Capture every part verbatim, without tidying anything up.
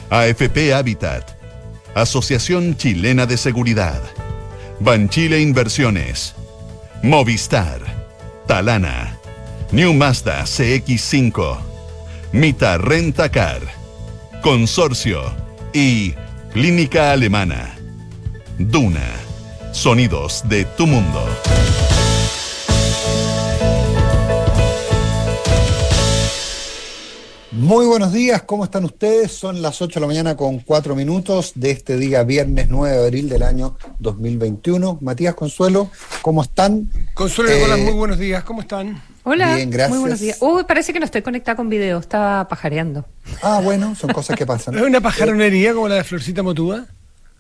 A F P Habitat, Asociación Chilena de Seguridad, Banchile Inversiones, Movistar, Talana, New Mazda C X cinco, Mita Rentacar, Consorcio y Clínica Alemana. Duna, sonidos de tu mundo. Muy buenos días, ¿cómo están ustedes? Son las ocho de la mañana con cuatro minutos de este día viernes nueve de abril del año dos mil veintiuno. Matías, Consuelo, ¿cómo están? Consuelo, eh, hola, muy buenos días, ¿cómo están? Hola, bien, gracias. Muy buenos días. Uy, parece que no estoy conectada con video, estaba pajareando. Ah, bueno, son cosas que pasan. ¿Es una pajaronería como la de Florcita Motúa?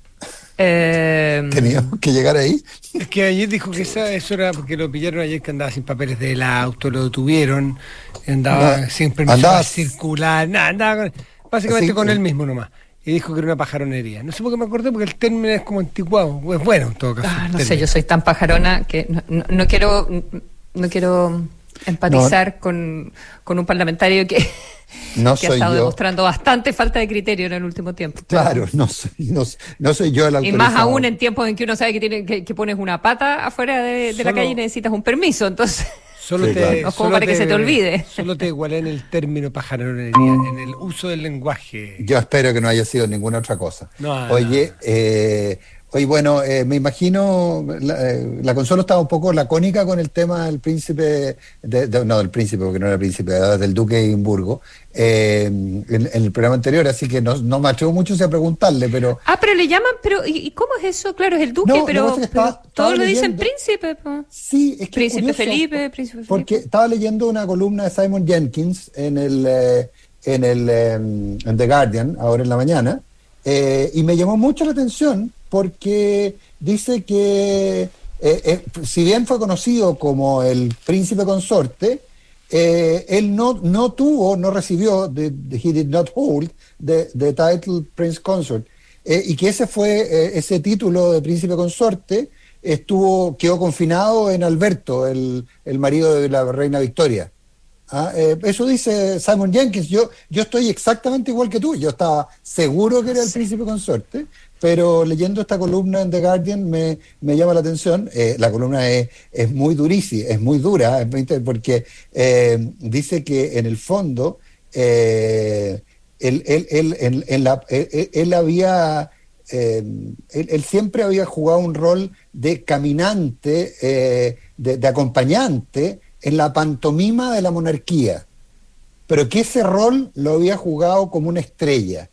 Eh, Teníamos que llegar ahí. Es que ayer dijo que esa, eso era porque lo pillaron ayer, que andaba sin papeles del auto, lo detuvieron, andaba no, sin permiso para circular, nada, andaba con, básicamente sí, con él mismo nomás. Y dijo que era una pajaronería. No sé por qué me acordé, porque el término es como anticuado, es bueno en todo caso. Ah, no sé, yo soy tan pajarona que no, no, no quiero no quiero empatizar no. con, con un parlamentario que... No que ha estado yo. demostrando bastante falta de criterio en el último tiempo. Claro, no soy, no, no soy yo el autorizado. Y más aún en tiempos en que uno sabe que, tiene, que, que pones una pata afuera de, de solo, la calle y necesitas un permiso, entonces solo sí, te, claro. no es como solo para te, que se te olvide. Solo te igualé en el término pajaronería, en el uso del lenguaje. Yo espero que no haya sido ninguna otra cosa. No, Oye, no. eh... Oye, bueno, eh, me imagino, la, eh, la Consuelo estaba un poco lacónica con el tema del príncipe, de, de, no del príncipe, porque no era príncipe, del duque de Edimburgo, eh, en, en el programa anterior, así que no, no me atrevo mucho a preguntarle, pero... Ah, pero le llaman, pero ¿y cómo es eso? Claro, es el duque, no, pero, es estaba, pero todos le dicen príncipe. Po. Sí, es que príncipe curioso, Felipe, príncipe Felipe. Porque estaba leyendo una columna de Simon Jenkins en el, eh, en el eh, en The Guardian, ahora en la mañana, eh, y me llamó mucho la atención porque dice que eh, eh, si bien fue conocido como el príncipe consorte, eh, él no, no tuvo, no recibió, the, the, he did not hold the, the title Prince Consort, eh, y que ese fue eh, ese título de príncipe consorte estuvo quedó confinado en Alberto, el, el marido de la reina Victoria. Ah, eh, eso dice Simon Jenkins. Yo, yo estoy exactamente igual que tú. Yo estaba seguro que era el sí. príncipe consorte, pero leyendo esta columna en The Guardian me, me llama la atención. Eh, la columna es, es muy durísima, es muy dura, es muy, porque eh, dice que en el fondo eh, él, él, él, él, él, la, él, él había eh, él, él siempre había jugado un rol de caminante, eh, de, de acompañante en la pantomima de la monarquía, pero que ese rol lo había jugado como una estrella,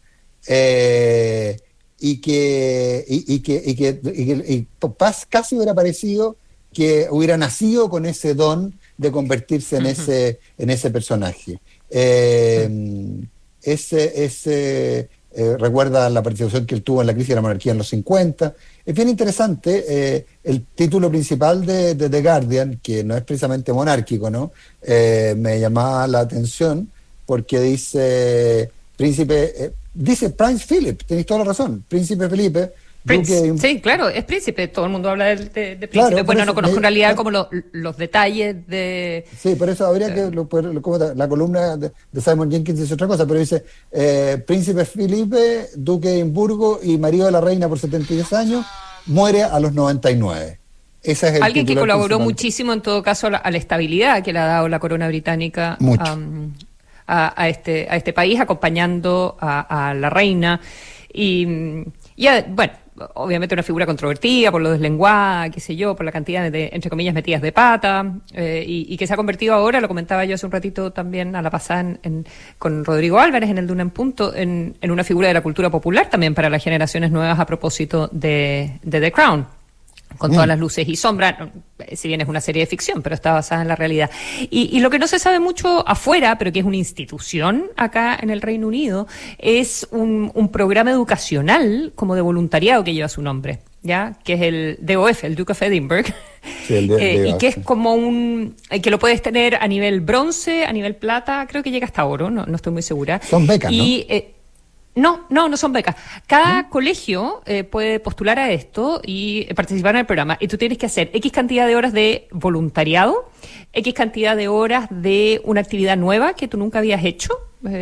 eh, y que, y, y que, y que, y que y casi hubiera parecido que hubiera nacido con ese don de convertirse en, uh-huh. ese, en ese personaje. Eh, uh-huh. Ese, ese eh, recuerda la participación que él tuvo en la crisis de la monarquía en los cincuenta. Es bien interesante, eh, el título principal de, de The Guardian, que no es precisamente monárquico, ¿no? Eh, me llamaba la atención porque dice príncipe, eh, dice Prince Philip, tenéis toda la razón, príncipe Felipe. Prince, duque, sí, claro, es príncipe, todo el mundo habla de, de, de príncipe. Claro, bueno, no conozco me, en realidad me, como lo, los detalles de... Sí, por eso habría eh, que, lo, lo, la columna de, de Simon Jenkins dice otra cosa, pero dice, eh, príncipe Felipe, duque de Edimburgo y marido de la reina por setenta y diez años, muere a los noventa y nueve. Ese es el Alguien que colaboró principal. muchísimo en todo caso a la, a la estabilidad que le ha dado la corona británica um, a, a, este, a este país, acompañando a, a la reina. Y, y a, bueno, obviamente una figura controvertida por lo deslenguada, qué sé yo, por la cantidad de, entre comillas, metidas de pata, eh, y, y que se ha convertido ahora, lo comentaba yo hace un ratito también a la pasada en, en, con Rodrigo Álvarez en el Duna en Punto, en, en una figura de la cultura popular también para las generaciones nuevas a propósito de, de The Crown. Con todas las luces y sombras, si bien es una serie de ficción, pero está basada en la realidad. Y, y lo que no se sabe mucho afuera, pero que es una institución acá en el Reino Unido, es un, un programa educacional como de voluntariado que lleva su nombre, ¿ya? Que es el D O F, el Duke of Edinburgh, sí, el de, eh, de y que es como un... que lo puedes tener a nivel bronce, a nivel plata, creo que llega hasta oro, no, no estoy muy segura. Son becas, y, ¿no? Eh, No, no, no son becas. Cada ¿Mm? colegio eh, puede postular a esto y participar en el programa. Y tú tienes que hacer X cantidad de horas de voluntariado, X cantidad de horas de una actividad nueva que tú nunca habías hecho. Eh,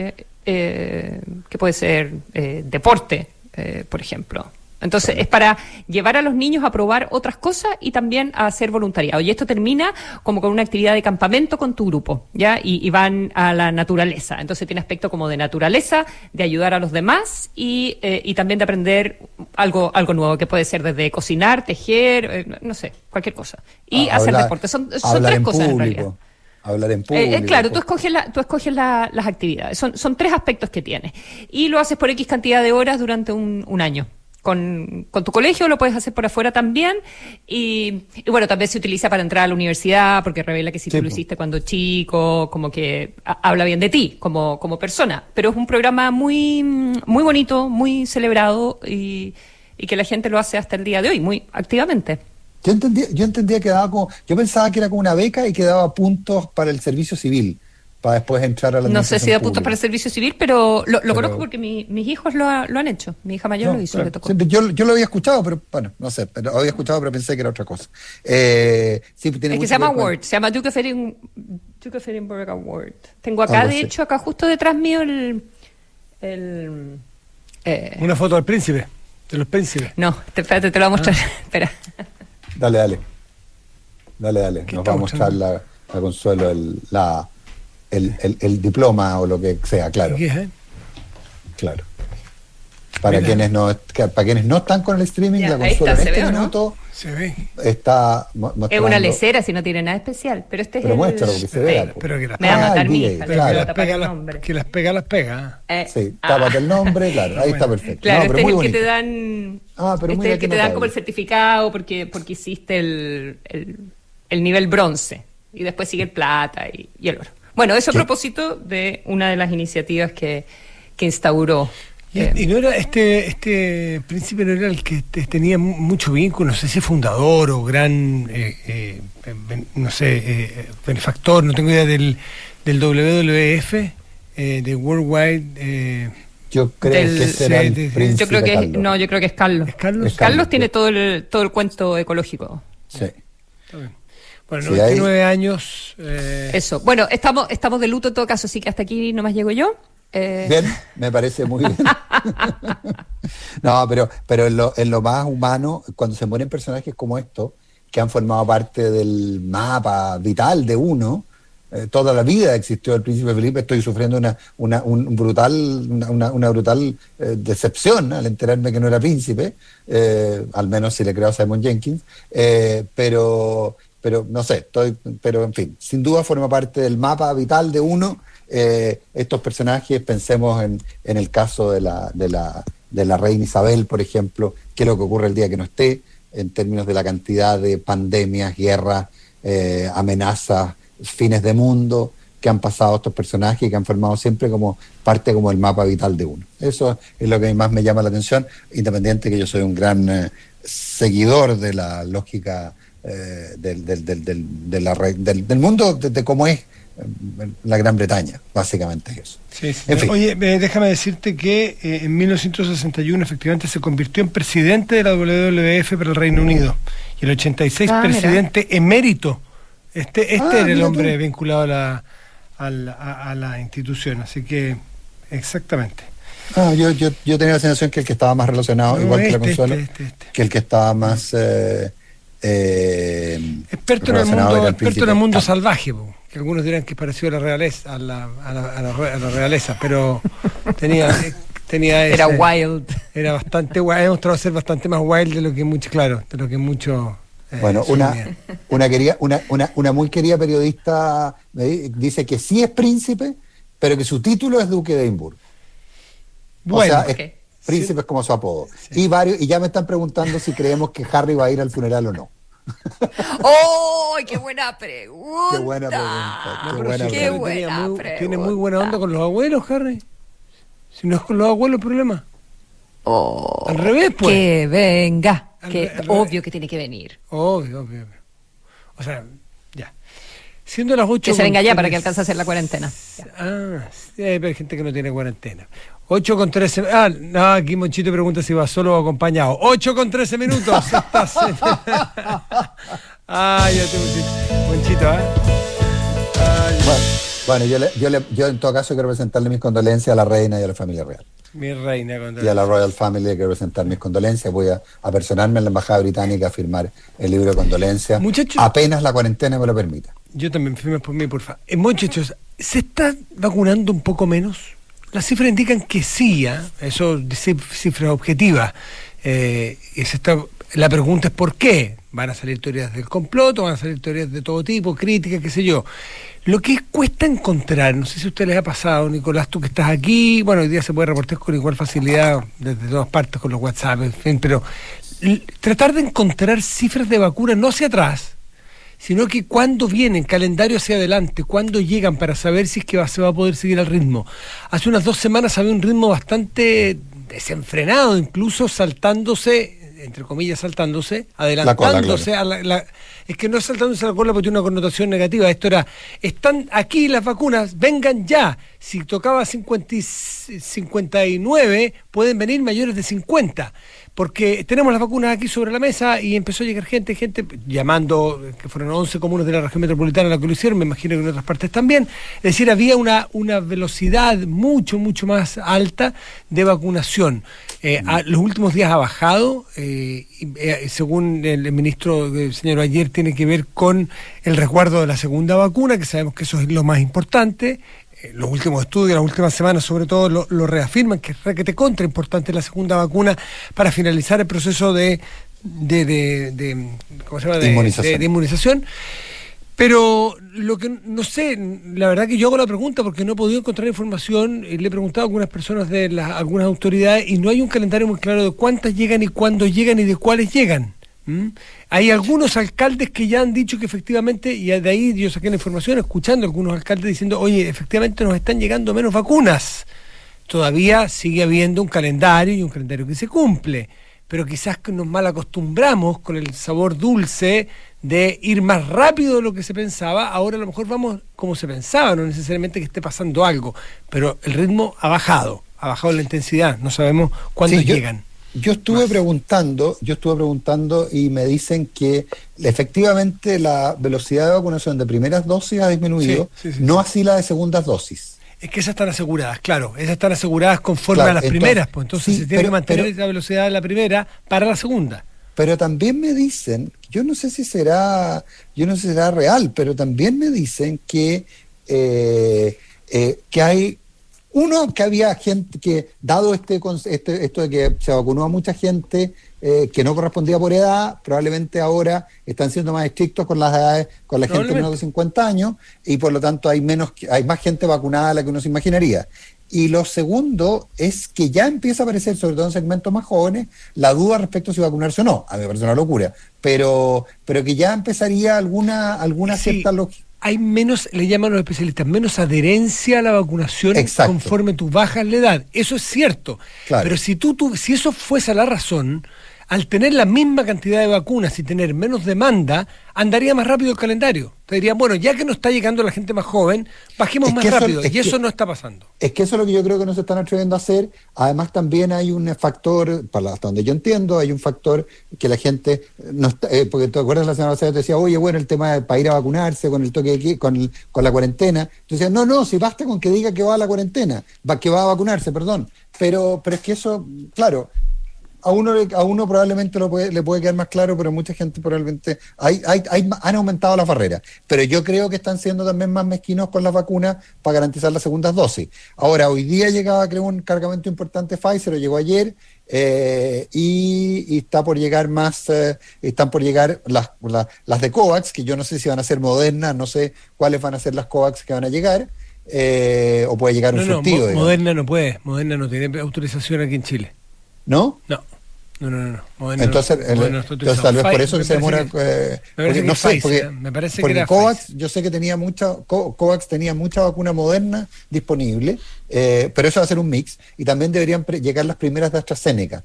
eh, que puede ser eh, deporte, eh, por ejemplo. Entonces, es para llevar a los niños a probar otras cosas y también a hacer voluntariado. Y esto termina como con una actividad de campamento con tu grupo, ¿ya? Y, y van a la naturaleza. Entonces, tiene aspecto como de naturaleza, de ayudar a los demás y, eh, y también de aprender algo algo nuevo, que puede ser desde cocinar, tejer, eh, no sé, cualquier cosa. Y ah, hacer hablar, deporte. Son, son tres cosas en realidad. Hablar en público. Eh, claro, tú escoges, la, tú escoges la, las actividades. Son, son tres aspectos que tienes. Y lo haces por X cantidad de horas durante un, un año. Con, con tu colegio, lo puedes hacer por afuera también, y, y bueno, también se utiliza para entrar a la universidad, porque revela que si sí, tú lo hiciste cuando chico, como que a, habla bien de ti, como, como persona, pero es un programa muy, muy bonito, muy celebrado, y, y que la gente lo hace hasta el día de hoy, muy activamente. Yo entendía, yo entendía que daba como, yo pensaba que era como una beca y que daba puntos para el servicio civil, para después entrar a la No sé si da puntos para el servicio civil, pero lo, lo pero, conozco porque mi, mis hijos lo, ha, lo han hecho. Mi hija mayor no, lo hizo, claro, le tocó. Siempre, yo, yo lo había escuchado, pero bueno, no sé, pero había escuchado, pero pensé que era otra cosa. Eh, sí, tiene es que se llama Award, con... se llama Duke of, Edin, Duke of Edinburgh Award. Tengo acá, de hecho, acá justo detrás mío el... el eh... Una foto del príncipe, de los príncipes. No, te, espérate, te lo voy a mostrar. Ah. Espera. Dale, dale. Dale, dale. Nos va a mostrar la, la Consuelo, el, la... El, el, el diploma o lo que sea, claro. ¿Qué es? Claro. Para quienes no para quienes no están con el streaming, ya, la Consuelo en este minuto se ve. Está mostrando. Es una lecera, si no tiene nada especial, pero este pero es muéstralo, el... que se vea. Eh, pero que las me va a matar mi hija, claro. que, las pega, las, que las pega, las pega. Eh, sí, ah. tápate el nombre, claro, ahí bueno. Está perfecto. Claro, no, pero este muy es el bonito. que te dan, ah, pero este es el que te dan como el certificado porque, porque hiciste el, el, el nivel bronce, y después sigue el plata y, y el oro. Bueno, eso a propósito de una de las iniciativas que, que instauró. Y, eh, y no era este este príncipe, no era el que te, tenía mucho vínculo, no sé si fundador o gran, eh, eh, ben, no sé, eh, benefactor, no tengo idea del, del W W F, eh, de Worldwide. Eh, yo creo del, que será sí, el de, príncipe yo creo que Carlos. Es, no, yo creo que es Carlos. ¿Es Carlos? Es Carlos, Carlos tiene todo el todo el cuento ecológico. Sí. Está bien. Bueno, noventa y nueve años. Eh... Eso. Bueno, estamos estamos de luto en todo caso, así que hasta aquí nomás llego yo. Eh... Bien, me parece muy bien. No, pero, pero en, lo, en lo más humano, cuando se mueren personajes como estos, que han formado parte del mapa vital de uno, eh, toda la vida existió el príncipe Felipe, estoy sufriendo una, una, un brutal, una, una, una brutal eh, decepción al enterarme que no era príncipe, eh, al menos si le creo a Simon Jenkins, eh, pero... pero no sé, estoy, pero en fin, sin duda forma parte del mapa vital de uno. Eh, estos personajes, pensemos en, en el caso de la, de, la, de la reina Isabel, por ejemplo, qué es lo que ocurre el día que no esté, en términos de la cantidad de pandemias, guerras, eh, amenazas, fines de mundo que han pasado estos personajes y que han formado siempre como parte como el mapa vital de uno. Eso es lo que más me llama la atención, independiente que yo soy un gran eh, seguidor de la lógica Eh, del, del, del, del, de la, del, del mundo de, de cómo es eh, la Gran Bretaña, básicamente es eso. Sí, sí. En fin. Oye, eh, déjame decirte que eh, en mil novecientos sesenta y uno efectivamente se convirtió en presidente de la W W F para el Reino Unido, y el ochenta y seis ah, presidente mira. emérito. Este, este ah, era el hombre tú. vinculado a la, a, la, a la institución, así que exactamente. Ah, yo, yo, yo tenía la sensación que el que estaba más relacionado, no, igual este, que la Consuelo, este, este, este. que el que estaba más... Eh, Eh, experto en el mundo, experto en el mundo salvaje, que algunos dirán que es parecido a la realeza, a la, a la, a la, a la realeza, pero tenía, tenía ese, era wild, era bastante wild, ha demostrado ser bastante más wild de lo que mucho, claro, de lo que mucho. Eh, bueno, una, una querida, una, una, una muy querida periodista me dice que sí es príncipe, pero que su título es duque de Edimburgo. Bueno, o sea, okay. es, príncipe es como su apodo. Sí. Y varios, y ya me están preguntando si creemos que Harry va a ir al funeral o no. ¡Oh, qué buena pregunta! Qué buena pregunta. Qué, qué buena, buena buena muy, pregunta. Tiene muy buena onda con los abuelos, Harry. Si no es con los abuelos, el problema. Oh, al revés, pues. Que venga. Al que re, al obvio revés. que tiene que venir. Obvio, obvio, obvio. O sea, ya. Siendo las ocho. Que se venga ya para que alcance a hacer la cuarentena. Ya. Ah, sí, hay gente que no tiene cuarentena. ocho con trece. Ah, no, aquí Monchito pregunta si va solo o acompañado. ocho con trece minutos. Estás en... Ah, ya te pusiste. Monchito, ¿eh? Ay, bueno, Bueno, yo, le, yo, le, yo en todo caso quiero presentarle mis condolencias a la reina y a la familia real. Mi reina, condolencias. Y a la Royal Family quiero presentar mis condolencias. Voy a, a personarme en la Embajada Británica a firmar el libro de condolencias. Muchachos, apenas la cuarentena me lo permita. Yo también, firme por mí, por favor. Eh, muchachos, ¿se está vacunando un poco menos? Las cifras indican que sí, ¿eh? Eso es cifra objetiva. Eh, y se está, la pregunta es ¿por qué? Van a salir teorías del complot, van a salir teorías de todo tipo, críticas, qué sé yo. Lo que cuesta encontrar, no sé si a usted les ha pasado, Nicolás, tú que estás aquí, bueno, hoy día se puede reportar con igual facilidad desde todas partes con los WhatsApp, en fin, pero l- tratar de encontrar cifras de vacunas no hacia atrás, sino que cuándo vienen, calendario hacia adelante, cuándo llegan para saber si es que va, se va a poder seguir el ritmo. Hace unas dos semanas había un ritmo bastante desenfrenado, incluso saltándose, entre comillas saltándose, adelantándose la cola, claro. a la, la, es que no es saltándose la cola porque tiene una connotación negativa. Esto era, están aquí las vacunas, vengan ya. Si tocaba cincuenta y, cincuenta y nueve, pueden venir mayores de cincuenta, porque tenemos las vacunas aquí sobre la mesa y empezó a llegar gente, gente llamando, que fueron once comunas de la región metropolitana la que lo hicieron, me imagino que en otras partes también. Es decir, había una, una velocidad mucho, mucho más alta de vacunación. Eh, a, los últimos días ha bajado, eh, eh, según el, el ministro eh, señaló ayer, tiene que ver con el resguardo de la segunda vacuna, que sabemos que eso es lo más importante. Los últimos estudios, las últimas semanas sobre todo lo, lo reafirman, que es requete contra importante la segunda vacuna para finalizar el proceso de de, de, de ¿cómo se llama? De, inmunización. De, de inmunización. Pero lo que no sé, la verdad que yo hago la pregunta porque no he podido encontrar información, y le he preguntado a algunas personas de las, algunas autoridades y no hay un calendario muy claro de cuántas llegan y cuándo llegan y de cuáles llegan. ¿Mm? Hay algunos alcaldes que ya han dicho que efectivamente, y de ahí yo saqué la información escuchando a algunos alcaldes diciendo, oye, efectivamente nos están llegando menos vacunas. Todavía sigue habiendo un calendario y un calendario que se cumple, pero quizás que nos mal acostumbramos con el sabor dulce de ir más rápido de lo que se pensaba. Ahora a lo mejor vamos como se pensaba, no necesariamente que esté pasando algo, pero el ritmo ha bajado, ha bajado la intensidad, no sabemos cuándo sí, yo... llegan. Yo estuve Más. preguntando, yo estuve preguntando y me dicen que efectivamente la velocidad de vacunación de primeras dosis ha disminuido, sí, sí, sí, no sí. así la de segundas dosis. Es que esas están aseguradas, claro, esas están aseguradas conforme claro, a las entonces, primeras, pues entonces sí, se tiene pero, que mantener pero, esa velocidad de la primera para la segunda. Pero también me dicen, yo no sé si será, yo no sé si será real, pero también me dicen que eh, eh, que hay Uno, que había gente que, dado este, este esto de que se vacunó a mucha gente eh, que no correspondía por edad, probablemente ahora están siendo más estrictos con las edades, con la gente menos de cincuenta años, y por lo tanto hay menos, hay más gente vacunada de la que uno se imaginaría. Y lo segundo es que ya empieza a aparecer, sobre todo en segmentos más jóvenes, la duda respecto a si vacunarse o no. A mí me parece una locura, pero, pero que ya empezaría alguna, alguna sí. cierta lógica. Hay menos, le llaman los especialistas, menos adherencia a la vacunación. Exacto. Conforme tú bajas la edad. Eso es cierto. Claro. Pero si tú, tú, si eso fuese la razón, al tener la misma cantidad de vacunas y tener menos demanda, andaría más rápido el calendario. Te dirían, bueno, ya que no está llegando la gente más joven, bajemos es más rápido. Eso, y eso que, no está pasando. Es que eso es lo que yo creo que no se están atreviendo a hacer. Además, también hay un factor, para hasta donde yo entiendo, hay un factor que la gente no está, eh, porque te acuerdas la semana pasada, te decía, oye, bueno, el tema de, para ir a vacunarse con el toque de, con, el, con la cuarentena. Entonces, no, no, si basta con que diga que va a la cuarentena, va, que va a vacunarse, perdón. Pero, pero es que eso, claro, a uno a uno probablemente lo puede, le puede quedar más claro, pero mucha gente probablemente hay, hay, hay, han aumentado las barreras, pero yo creo que están siendo también más mezquinos con las vacunas para garantizar las segundas dosis. Ahora, hoy día llegaba, creo, un cargamento importante Pfizer, o llegó ayer, eh, y, y está por llegar más, eh, están por llegar las, las, las de COVAX, que yo no sé si van a ser Moderna, no sé cuáles van a ser las COVAX que van a llegar, eh, o puede llegar un no, surtido. No, Moderna no puede, Moderna no tiene autorización aquí en Chile. ¿No? No. No, no, no. Moderna entonces, no, el, Moderna no entonces tal vez por eso que se demora. Que, eh, porque, no sé, Pfizer, porque, me parece porque que era COVAX, Pfizer. Yo sé que tenía mucha, COVAX tenía mucha vacuna Moderna disponible, eh, pero eso va a ser un mix. Y también deberían pre- llegar las primeras de AstraZeneca,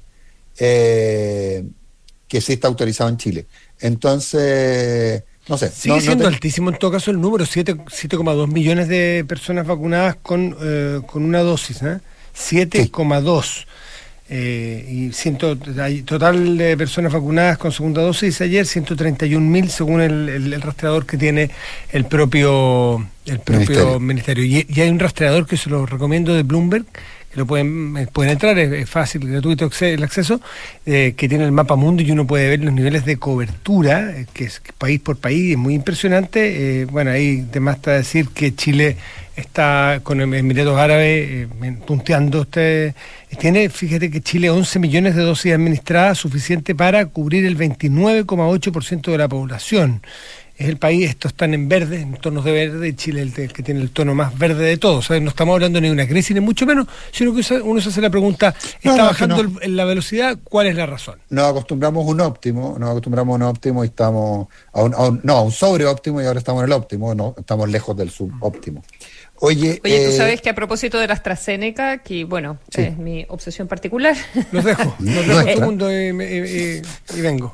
eh, que sí está autorizado en Chile. Entonces, no sé. Sigue no, siendo no te... altísimo en todo caso el número, siete coma dos millones de personas vacunadas con, eh, con una dosis, ¿eh? siete coma dos. Sí. Eh, y ciento, hay total de personas vacunadas con segunda dosis ayer, ciento treinta y un mil según el, el, el rastreador que tiene el propio el propio ministerio, ministerio. Y, y hay un rastreador que se lo recomiendo de Bloomberg, que lo pueden pueden entrar, es, es fácil, gratuito el acceso, eh, que tiene el mapa mundo y uno puede ver los niveles de cobertura, eh, que es país por país, es muy impresionante. Eh, bueno, ahí te basta decir que Chile está con Emiratos Árabes eh, punteando. Este, tiene, fíjate que Chile once millones de dosis administradas, suficiente para cubrir el veintinueve coma ocho por ciento de la población. Es el país, estos están en verde, en tonos de verde, Chile es el, el que tiene el tono más verde de todos, ¿sabes? No estamos hablando ni de una crisis ni mucho menos, sino que uno se hace la pregunta, ¿está no, no, bajando no. el, la velocidad? ¿Cuál es la razón? Nos acostumbramos a un óptimo, nos acostumbramos a un óptimo y estamos, a un, a un, no, a un sobreóptimo y ahora estamos en el óptimo, no, estamos lejos del subóptimo. Oye, Oye, eh, tú sabes que a propósito de la AstraZeneca, que bueno, sí. es mi obsesión particular. Los dejo, los dejo un segundo y, y, y, y vengo.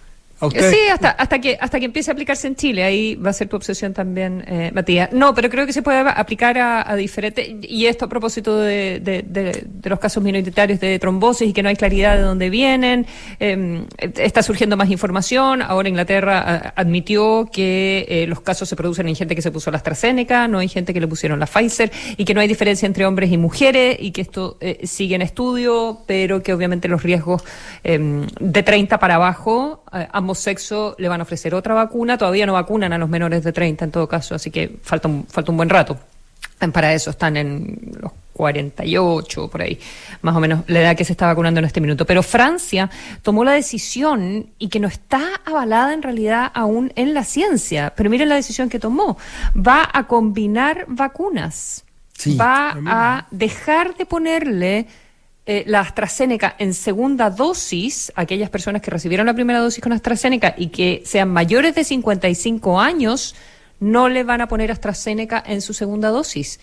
Sí, hasta hasta que hasta que empiece a aplicarse en Chile, ahí va a ser tu obsesión también, eh, Matías. No, pero creo que se puede aplicar a, a diferentes, y esto a propósito de, de, de, de los casos minoritarios de trombosis y que no hay claridad de dónde vienen. Eh, está surgiendo más información. Ahora Inglaterra a, admitió que eh, los casos se producen en gente que se puso la AstraZeneca, no hay gente que le pusieron la Pfizer, y que no hay diferencia entre hombres y mujeres, y que esto eh, sigue en estudio, pero que obviamente los riesgos eh, de treinta para abajo, eh, ambos sexo le van a ofrecer otra vacuna. Todavía no vacunan a los menores de treinta en todo caso, así que falta un, falta un buen rato. Para eso están en los cuarenta y ocho, por ahí, más o menos la edad que se está vacunando en este minuto. Pero Francia tomó la decisión, y que no está avalada en realidad aún en la ciencia, pero miren la decisión que tomó. Va a combinar vacunas. Sí, va a dejar de ponerle Eh, la AstraZeneca en segunda dosis, aquellas personas que recibieron la primera dosis con AstraZeneca y que sean mayores de cincuenta y cinco años, no le van a poner AstraZeneca en su segunda dosis.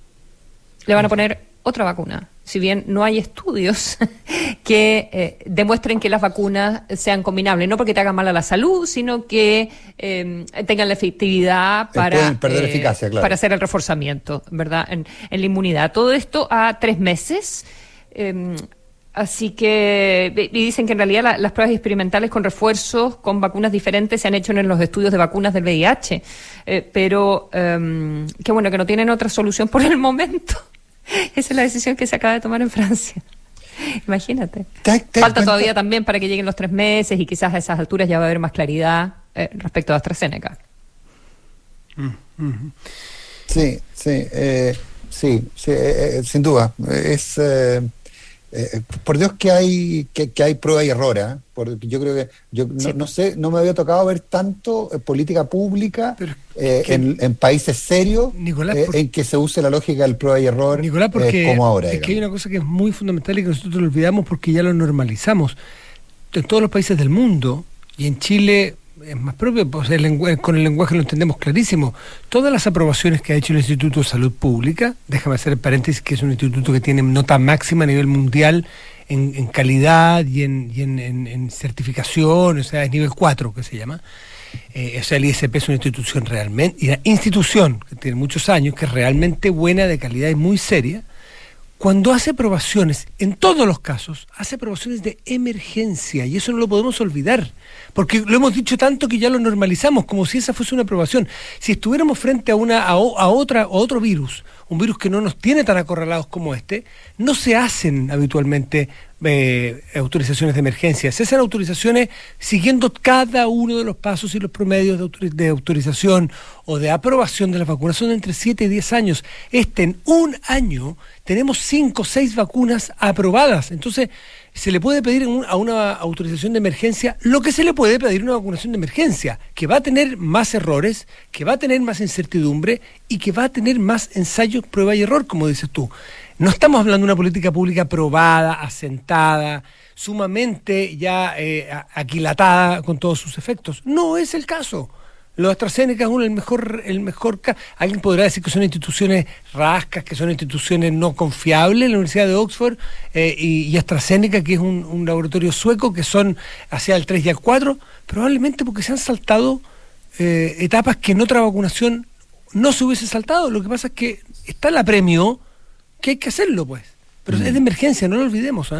Le van a poner otra vacuna. Si bien no hay estudios que eh, demuestren que las vacunas sean combinables, no porque te hagan mal a la salud, sino que eh, tengan la efectividad para, perder eh, eficacia, claro. para hacer el reforzamiento, ¿verdad? En, en la inmunidad. Todo esto a tres meses. Eh, así que, y dicen que en realidad la, las pruebas experimentales con refuerzos, con vacunas diferentes, se han hecho en los estudios de vacunas del V I H, eh, pero eh, qué bueno que no tienen otra solución por el momento. Esa es la decisión que se acaba de tomar en Francia. Imagínate. ¿Te, te Falta todavía también para que lleguen los tres meses y quizás a esas alturas ya va a haber más claridad eh, respecto a AstraZeneca. Mm-hmm. Sí, sí, eh, sí, sí eh, sin duda. Es... Eh, Eh, por Dios que hay que, que hay prueba y error, ¿eh? Porque yo creo que yo sí. no, no sé, no me había tocado ver tanto eh, política pública eh, en, en países serios, Nicolás, eh, por... en que se use la lógica del prueba y error, Nicolás, porque eh, como ahora. Es digamos. que hay una cosa que es muy fundamental y que nosotros lo olvidamos porque ya lo normalizamos en todos los países del mundo, y en Chile es más propio, pues el lengu- con el lenguaje lo entendemos clarísimo. Todas las aprobaciones que ha hecho el Instituto de Salud Pública, déjame hacer el paréntesis, que es un instituto que tiene nota máxima a nivel mundial en, en calidad y, en, y en, en, en certificación, o sea, es nivel cuatro que se llama. Eh, o sea, el I S P es una institución realmente, y una institución que tiene muchos años, que es realmente buena, de calidad y muy seria. Cuando hace aprobaciones, en todos los casos, hace aprobaciones de emergencia, y eso no lo podemos olvidar, porque lo hemos dicho tanto que ya lo normalizamos, como si esa fuese una aprobación. Si estuviéramos frente a una a, a otra a otro virus, un virus que no nos tiene tan acorralados como este, no se hacen habitualmente eh, autorizaciones de emergencia. Se hacen autorizaciones siguiendo cada uno de los pasos y los promedios de, autor- de autorización o de aprobación de las vacunas. Son entre siete y diez años. Este, en un año, tenemos cinco o seis vacunas aprobadas. Entonces, se le puede pedir un, a una autorización de emergencia lo que se le puede pedir a una vacunación de emergencia, que va a tener más errores, que va a tener más incertidumbre y que va a tener más ensayos, prueba y error, como dices tú. No estamos hablando de una política pública aprobada, asentada, sumamente ya eh, aquilatada con todos sus efectos. No es el caso. Los AstraZeneca es uno el mejor, el mejor caso. Alguien podrá decir que son instituciones rascas, que son instituciones no confiables, la Universidad de Oxford eh, y, y AstraZeneca, que es un, un laboratorio sueco, que son hacia el tres y el cuatro, probablemente porque se han saltado eh, etapas que en otra vacunación no se hubiese saltado. Lo que pasa es que está la premio, que hay que hacerlo, pues. Pero mm. es de emergencia, no lo olvidemos, ¿eh?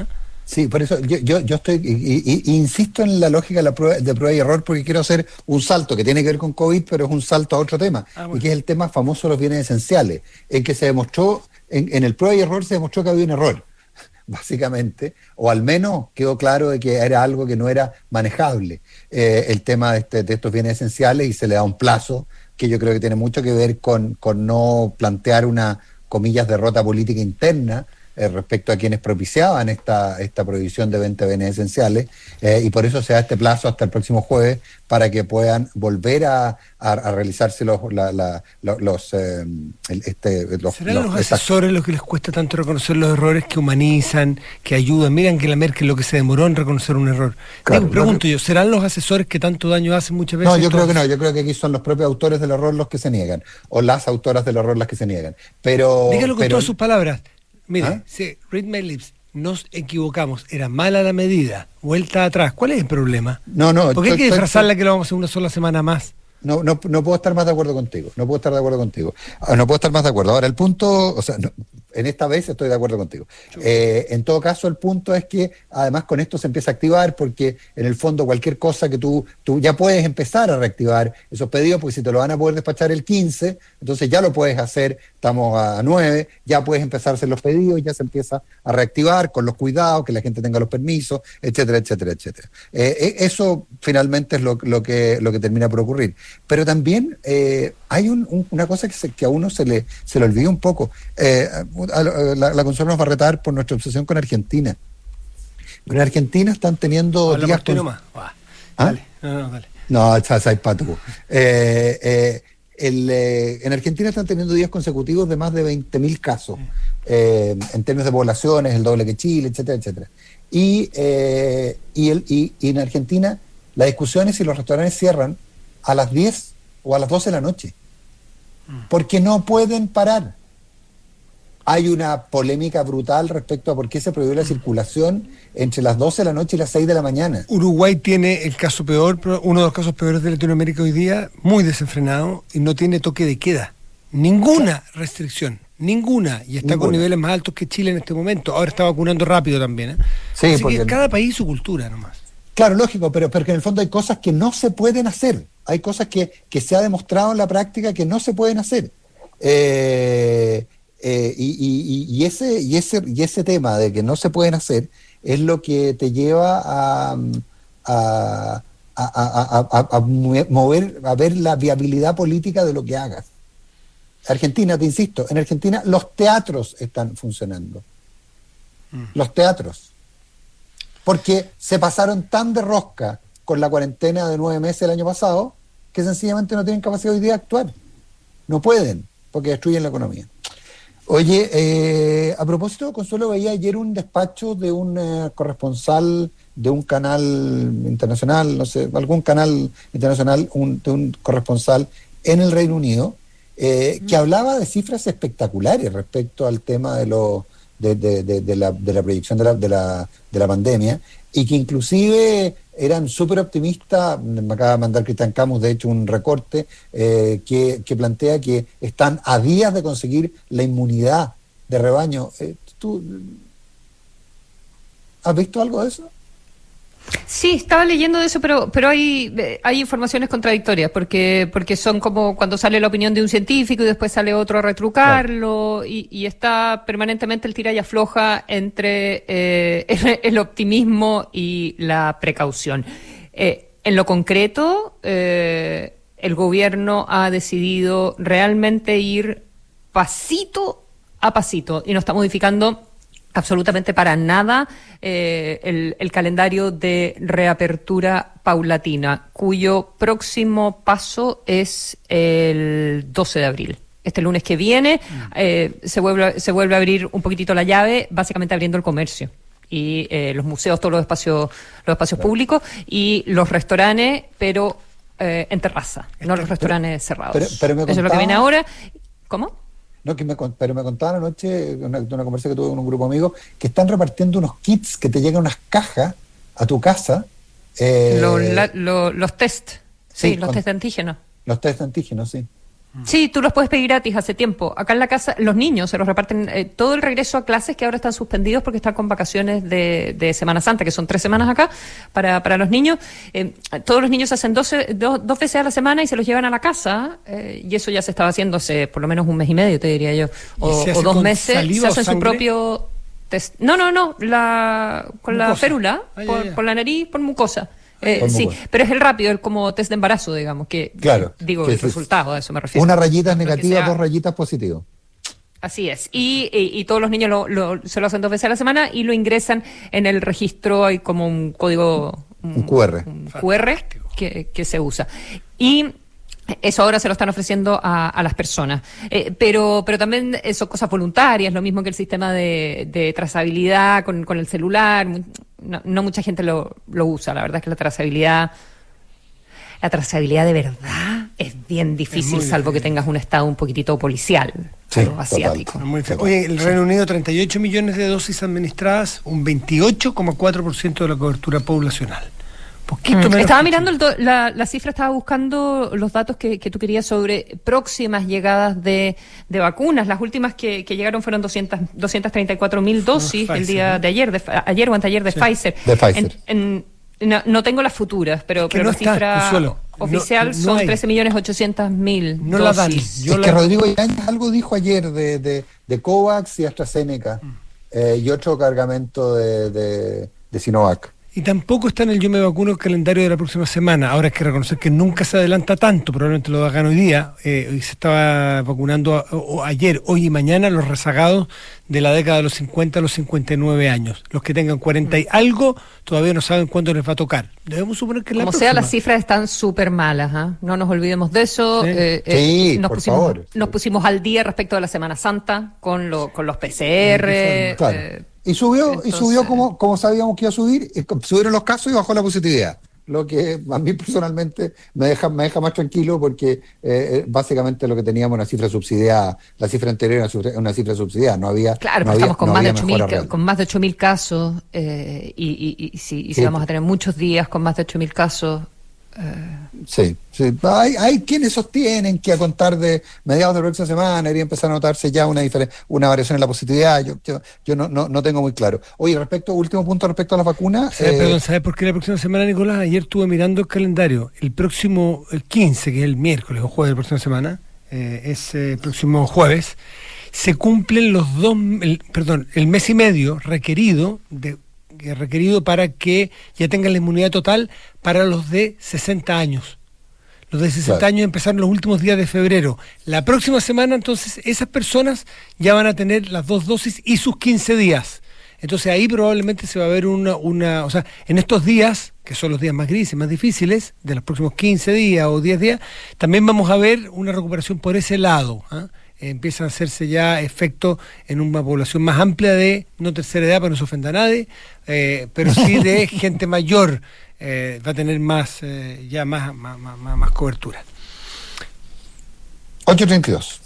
Sí, por eso yo, yo, yo estoy, y, y, y insisto en la lógica de, la prueba, de prueba y error, porque quiero hacer un salto que tiene que ver con COVID, pero es un salto a otro tema, ah, bueno. y que es el tema famoso de los bienes esenciales, en que se demostró, en, en el prueba y error se demostró que había un error, básicamente, o al menos quedó claro de que era algo que no era manejable, eh, el tema de, este, de estos bienes esenciales, y se le da un plazo que yo creo que tiene mucho que ver con, con no plantear una, comillas, derrota política interna, Eh, respecto a quienes propiciaban esta, esta prohibición de venta de bienes esenciales, eh, y por eso se da este plazo hasta el próximo jueves para que puedan volver a, a, a realizarse los la, la, los, eh, el, este, los ¿Serán los, los estas... asesores los que les cuesta tanto reconocer los errores, que humanizan, que ayudan? Miren que la Merkel lo que se demoró en reconocer un error. Claro, Digo, pregunto no, yo, ¿serán los asesores que tanto daño hacen muchas veces? No, yo creo que no, yo creo que aquí son los propios autores del error los que se niegan, o las autoras del error las que se niegan. Pero dígalo con pero... todas sus palabras. Mire, ¿Ah? sí, read my lips, nos equivocamos, era mala la medida, vuelta atrás. ¿Cuál es el problema? No, no. ¿Por qué hay que disfrazarla que lo vamos a hacer una sola semana más? No, no, no puedo estar más de acuerdo contigo, no puedo estar de acuerdo contigo. No puedo estar más de acuerdo. Ahora, el punto, o sea, no, en esta vez estoy de acuerdo contigo. Eh, en todo caso, el punto es que además con esto se empieza a activar, porque en el fondo cualquier cosa que tú, tú ya puedes empezar a reactivar esos pedidos, porque si te lo van a poder despachar el quince, entonces ya lo puedes hacer, estamos a nueve, ya puedes empezar a hacer los pedidos, ya se empieza a reactivar con los cuidados, que la gente tenga los permisos, etcétera, etcétera, etcétera. Eh, eso finalmente es lo, lo, que, lo que termina por ocurrir. Pero también eh, hay un, un, una cosa que, se, que a uno se le, se le olvida un poco. Eh, la, la Consuelo nos va a retar por nuestra obsesión con Argentina. En Argentina están teniendo Habla días... Con... Más. ¿Ah? Dale, no, no, dale. No, estás ahí, Pato. Eh, eh, el, eh, en Argentina están teniendo días consecutivos de más de veinte mil casos, eh, en términos de poblaciones, el doble que Chile, etcétera, etcétera. Y, eh, y, el, y, y en Argentina la discusión es si los restaurantes cierran a las diez o a las doce de la noche, porque no pueden parar. Hay una polémica brutal respecto a por qué se prohibió la circulación entre las doce de la noche y las seis de la mañana. Uruguay tiene el caso peor, uno de los casos peores de Latinoamérica hoy día, muy desenfrenado, y no tiene toque de queda. Ninguna restricción, ninguna, y está ninguna. Con niveles más altos que Chile en este momento. Ahora está vacunando rápido también, ¿eh? Sí, así porque... que cada país su cultura nomás. Claro, lógico, pero porque en el fondo hay cosas que no se pueden hacer. Hay cosas que, que se ha demostrado en la práctica que no se pueden hacer. Eh, eh, y, y, y, ese, y, ese, y ese tema de que no se pueden hacer es lo que te lleva a, a, a, a, a, a mover, a ver la viabilidad política de lo que hagas. Argentina, te insisto, en Argentina los teatros están funcionando. Mm. Los teatros. Porque se pasaron tan de rosca con la cuarentena de nueve meses el año pasado que sencillamente no tienen capacidad hoy día de actuar. No pueden, porque destruyen la economía. Oye, eh, a propósito, Consuelo, veía ayer un despacho de un eh, corresponsal de un canal internacional, no sé, algún canal internacional, un, de un corresponsal en el Reino Unido, eh, que hablaba de cifras espectaculares respecto al tema de los De, de, de, de, la, de la proyección de la, de, la, de la pandemia, y que inclusive eran súper optimistas. Me acaba de mandar Cristian Camus, de hecho, un recorte eh, que, que plantea que están a días de conseguir la inmunidad de rebaño. Eh, ¿Tú has visto algo de eso? Sí, estaba leyendo de eso, pero pero hay hay informaciones contradictorias, porque porque son como cuando sale la opinión de un científico y después sale otro a retrucarlo, claro. y, y está permanentemente el tira y afloja entre eh, el, el optimismo y la precaución. Eh, en lo concreto, eh, el gobierno ha decidido realmente ir pasito a pasito y no está modificando absolutamente para nada eh, el, el calendario de reapertura paulatina, cuyo próximo paso es el doce de abril. Este lunes que viene eh, se vuelve se vuelve a abrir un poquitito la llave, básicamente abriendo el comercio y eh, los museos, todos los espacios los espacios claro. públicos y los restaurantes, pero eh, en terraza, no los restaurantes cerrados. Pero, pero me contaba... Eso es lo que viene ahora. ¿Cómo? No, que me, pero me contaban anoche, una, una conversación que tuve con un grupo de amigos, que están repartiendo unos kits que te llegan unas cajas a tu casa. Eh, lo, la, lo, los test, sí, sí los con, test de antígenos. Los test de antígenos, sí. Sí, tú los puedes pedir gratis hace tiempo. Acá en la casa, los niños se los reparten eh, todo el regreso a clases que ahora están suspendidos porque están con vacaciones de, de Semana Santa, que son tres semanas acá para, para los niños. Eh, todos los niños hacen doce, do, dos veces a la semana y se los llevan a la casa, eh, y eso ya se estaba haciendo hace por lo menos un mes y medio, te diría yo, o, o dos meses. Se hacen su propio test. No, no, no, la, con mucosa. La férula, ah, por, ya, ya. por la nariz, por mucosa. Eh, sí, pero es el rápido, el como test de embarazo, digamos, que, claro, que digo, que el resultado, a eso me refiero. Una rayita negativa, sea, dos rayitas positivas. Así es, y, y, y todos los niños lo, lo, se lo hacen dos veces a la semana y lo ingresan en el registro, hay como un código... Un, un cu erre. Un cu erre que, que se usa. Y... eso ahora se lo están ofreciendo a, a las personas. Eh, pero pero también son cosas voluntarias, lo mismo que el sistema de, de trazabilidad con, con el celular. No, no mucha gente lo, lo usa. La verdad es que la trazabilidad, la trazabilidad de verdad es bien difícil, es salvo difícil. Que tengas un estado un poquitito policial, sí, algo asiático. Muy Oye, el Reino Unido, treinta y ocho millones de dosis administradas, un veintiocho coma cuatro por ciento de la cobertura poblacional. Mm. Estaba mirando el do, la, la cifra, estaba buscando los datos que, que tú querías sobre próximas llegadas de, de vacunas. Las últimas que, que llegaron fueron doscientas treinta y cuatro mil dosis oh, el Pfizer, día ¿no? de ayer, de, ayer o anteayer de sí. Pfizer. De Pfizer. En, en, no, no tengo las futuras, pero, pero no la está, cifra Consuelo. oficial no, no son hay. trece millones ochocientos mil no dosis. La dan. Yo es la... que Rodrigo Yáñez algo dijo ayer de, de, de COVAX y AstraZeneca mm. eh, y otro cargamento de, de, de Sinovac. Y tampoco está en el Yo Me Vacuno el calendario de la próxima semana. Ahora hay que reconocer que nunca se adelanta tanto, probablemente lo hagan hoy día. Eh, hoy se estaba vacunando a, o, ayer, hoy y mañana los rezagados de la década de los cincuenta a los cincuenta y nueve años. Los que tengan cuarenta y algo todavía no saben cuándo les va a tocar. Debemos suponer que es la Como próxima. sea, las cifras están súper malas. ¿eh? No nos olvidemos de eso. Sí, eh, sí eh, nos, por pusimos, favor. nos pusimos al día respecto de la Semana Santa con, lo, con los P C R. Claro. Eh, Y subió, Entonces, y subió como, como sabíamos que iba a subir, subieron los casos y bajó la positividad. Lo que a mí personalmente me deja, me deja más tranquilo porque eh, básicamente lo que teníamos era una cifra subsidiada, la cifra anterior era una, una cifra subsidiada, no había. Claro, no pero había, estamos con, no más había de ocho mil, real. con más de ocho mil casos, eh, y, y, y, si, y si sí. vamos a tener muchos días con más de ocho mil casos. Eh. Sí, sí. Hay, hay quienes sostienen que a contar de mediados de la próxima semana debería empezar a notarse ya una diferen- una variación en la positividad. Yo, yo, yo no, no, no tengo muy claro. Oye, respecto, último punto respecto a las vacunas. ¿Sabes, eh, perdón, ¿sabes por qué la próxima semana, Nicolás? Ayer estuve mirando el calendario. El próximo, el quince, que es el miércoles o jueves de la próxima semana, eh, es el eh, próximo jueves, se cumplen los dos, el, perdón, el mes y medio requerido de requerido para que ya tengan la inmunidad total para los de sesenta años. Los de sesenta claro. años empezaron los últimos días de febrero. La próxima semana, entonces, esas personas ya van a tener las dos dosis y sus quince días. Entonces ahí probablemente se va a ver una, una, o sea, en estos días, que son los días más grises, más difíciles, de los próximos quince días o diez días, también vamos a ver una recuperación por ese lado, ¿eh? Empiezan a hacerse ya efectos en una población más amplia de, no tercera edad para no se ofenda a nadie, eh, pero sí de gente mayor, eh, va a tener más, eh, ya más, más, más, más cobertura. ocho treinta y dos.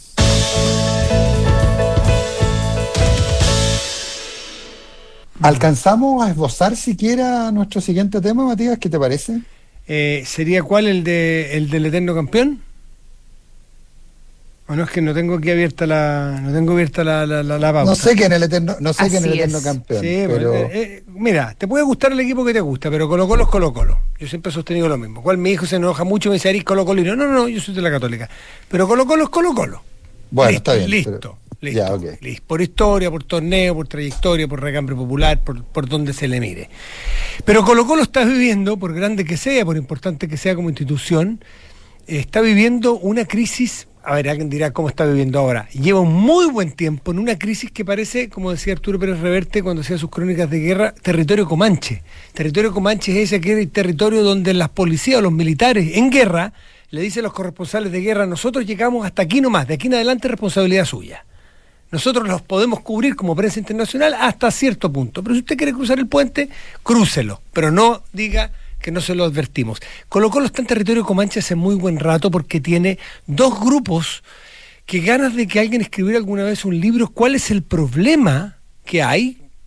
¿Alcanzamos a esbozar siquiera nuestro siguiente tema, Matías? ¿Qué te parece? Eh, ¿Sería cuál, el de el del eterno campeón? O no, es que no tengo aquí abierta la no tengo abierta la, la, la, la pauta. No sé quién es el eterno, no sé quién es el eterno es. campeón. Sí, pero eh, eh, mira, te puede gustar el equipo que te gusta, pero Colo Colo es Colo Colo. Yo siempre he sostenido lo mismo. Cual mi hijo se enoja mucho y me dice, Ari, Colo Colino. No, no, no, yo soy de la Católica. Pero Colo Colo es Colo Colo. Bueno, listo, está bien. Listo, pero... listo, ya, okay. listo. Por historia, por torneo, por trayectoria, por recambio popular, por, por donde se le mire. Pero Colo Colo está viviendo, por grande que sea, por importante que sea como institución, está viviendo una crisis. A ver, alguien dirá cómo está viviendo ahora. Lleva un muy buen tiempo en una crisis que parece, como decía Arturo Pérez Reverte cuando hacía sus crónicas de guerra, territorio comanche. Territorio comanche es ese que es el territorio donde las policías o los militares en guerra le dicen a los corresponsales de guerra, nosotros llegamos hasta aquí nomás, de aquí en adelante es responsabilidad suya. Nosotros los podemos cubrir como prensa internacional hasta cierto punto, pero si usted quiere cruzar el puente, crúcelo, pero no diga que no se lo advertimos. Colo Colo está en territorio comanche hace muy buen rato porque tiene dos grupos que ganas de que alguien escribiera alguna vez un libro, ¿cuál es el problema que hay?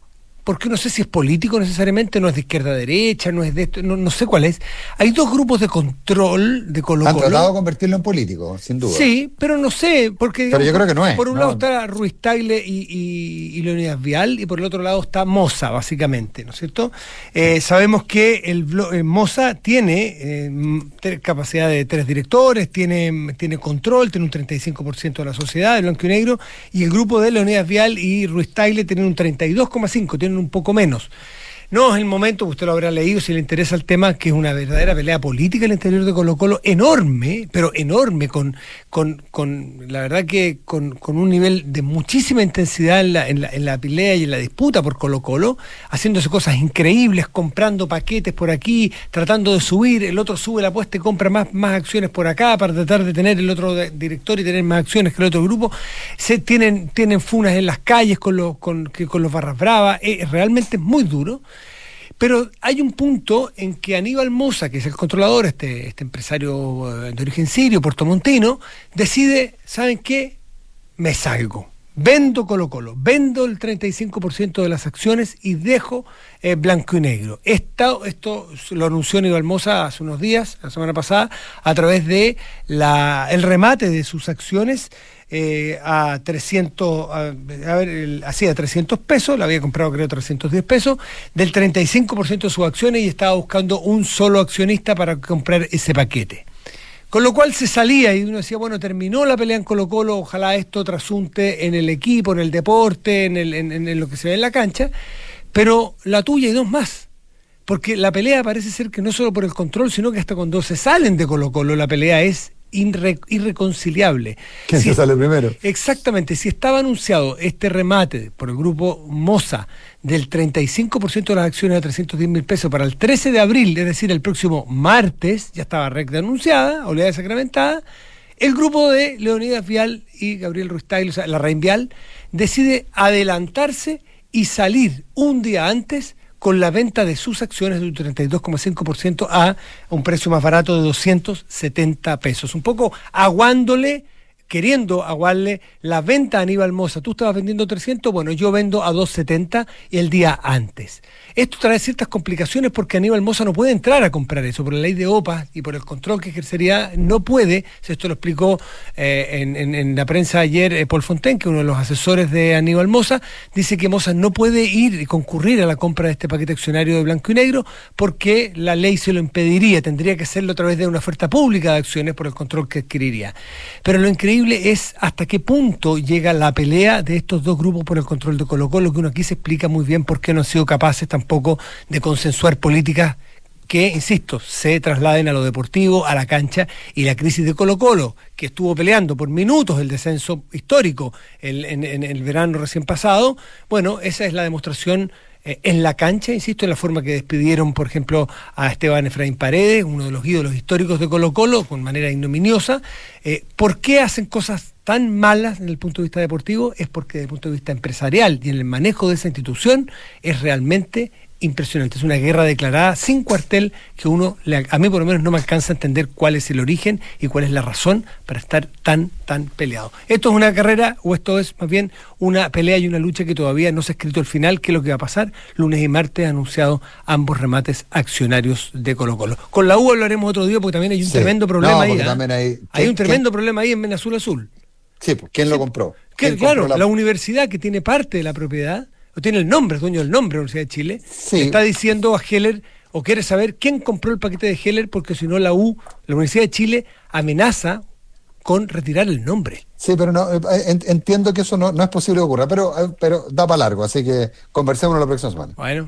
porque no sé si es político necesariamente, no es de izquierda a derecha, no es de esto, no, no sé cuál es. Hay dos grupos de control de Colo-Colo. Han tratado de convertirlo en político, sin duda. Sí, pero no sé, porque digamos, pero yo creo que no es. Por un no. lado está Ruiz Tagle y, y, y Leonidas Vial, y por el otro lado está Moza, básicamente, ¿no es cierto? Eh, sabemos que el, el Moza tiene eh, capacidad de tres directores, tiene, tiene control, tiene un treinta y cinco por ciento de la sociedad, de blanco y negro, y el grupo de Leonidas Vial y Ruiz Tagle tienen un treinta y dos coma cinco, tienen un poco menos. No es el momento, usted lo habrá leído si le interesa el tema, que es una verdadera pelea política en el interior de Colo-Colo, enorme, pero enorme, con, con, con la verdad que con, con un nivel de muchísima intensidad en la, en, la, en la pelea y en la disputa por Colo-Colo, haciéndose cosas increíbles, comprando paquetes por aquí, tratando de subir, el otro sube la apuesta y compra más, más acciones por acá para tratar de tener el otro director y tener más acciones que el otro grupo. Se tienen, tienen funas en las calles con los, con, con los barras bravas, es realmente muy duro. Pero hay un punto en que Aníbal Moza, que es el controlador, este, este empresario de origen sirio, puertomontino, decide, ¿saben qué? Me salgo. Vendo Colo-Colo, vendo el treinta y cinco por ciento de las acciones y dejo eh, blanco y negro. Esto, esto lo anunció Aníbal Moza hace unos días, la semana pasada, a través de la, el remate de sus acciones eh, a trescientos, a, a ver, el, hacía trescientos pesos, la había comprado creo trescientos diez pesos, del treinta y cinco por ciento de sus acciones, y estaba buscando un solo accionista para comprar ese paquete. Con lo cual se salía y uno decía, bueno, terminó la pelea en Colo-Colo, ojalá esto trasunte en el equipo, en el deporte, en, el, en, en lo que se ve en la cancha, pero la tuya y dos más. Porque la pelea parece ser que no solo por el control, sino que hasta cuando se salen de Colo-Colo la pelea es Irre, irreconciliable. ¿Quién si se sale primero? Exactamente, si estaba anunciado este remate por el grupo Moza del treinta y cinco por ciento de las acciones a trescientos diez mil pesos para el trece de abril, es decir, el próximo martes, ya estaba recta anunciada, oleada sacramentada, el grupo de Leonidas Vial y Gabriel Ruiz Tagle, o sea, la Rein Vial, decide adelantarse y salir un día antes con la venta de sus acciones de un treinta y dos coma cinco por ciento a un precio más barato de doscientos setenta pesos. Un poco aguándole, queriendo aguarle la venta a Aníbal Moza. Tú estabas vendiendo trescientos, bueno, yo vendo a doscientos setenta y el día antes. Esto trae ciertas complicaciones porque Aníbal Moza no puede entrar a comprar eso. Por la ley de O P A y por el control que ejercería, no puede. Esto lo explicó eh, en, en, en la prensa ayer eh, Paul Fontaine, que uno de los asesores de Aníbal Moza, dice que Moza no puede ir y concurrir a la compra de este paquete accionario de blanco y negro porque la ley se lo impediría. Tendría que hacerlo a través de una oferta pública de acciones por el control que adquiriría. Pero lo increíble es hasta qué punto llega la pelea de estos dos grupos por el control de Colo-Colo, que uno aquí se explica muy bien por qué no han sido capaces tampoco de consensuar políticas que, insisto, se trasladen a lo deportivo, a la cancha, y la crisis de Colo-Colo, que estuvo peleando por minutos el descenso histórico el, en, en el verano recién pasado. Bueno, esa es la demostración eh, en la cancha, insisto, en la forma que despidieron, por ejemplo, a Esteban Efraín Paredes, uno de los ídolos históricos de Colo-Colo, con manera ignominiosa. Eh, ¿Por qué hacen cosas tan malas desde el punto de vista deportivo? Es porque desde el punto de vista empresarial y en el manejo de esa institución es realmente impresionante. Es una guerra declarada sin cuartel que uno, a mí por lo menos no me alcanza a entender cuál es el origen y cuál es la razón para estar tan, tan peleado. ¿Esto es una carrera o esto es más bien una pelea y una lucha que todavía no se ha escrito el final? ¿Qué es lo que va a pasar? Lunes y martes anunciado ambos remates accionarios de Colo-Colo. Con la U hablaremos otro día porque también hay un sí. tremendo problema no, ahí. ¿eh? También hay hay un tremendo ¿quién? problema ahí en Venezuela Azul. Sí, pues ¿quién sí. lo compró? ¿Quién claro, compró la... la universidad que tiene parte de la propiedad, o tiene el nombre, es dueño del nombre de la Universidad de Chile, sí. está diciendo a Heller, o quiere saber quién compró el paquete de Heller, porque si no la U, la Universidad de Chile, amenaza con retirar el nombre. Sí, pero no entiendo que eso no, no es posible que ocurra, pero, pero da para largo, así que conversemos la próxima semana. Bueno.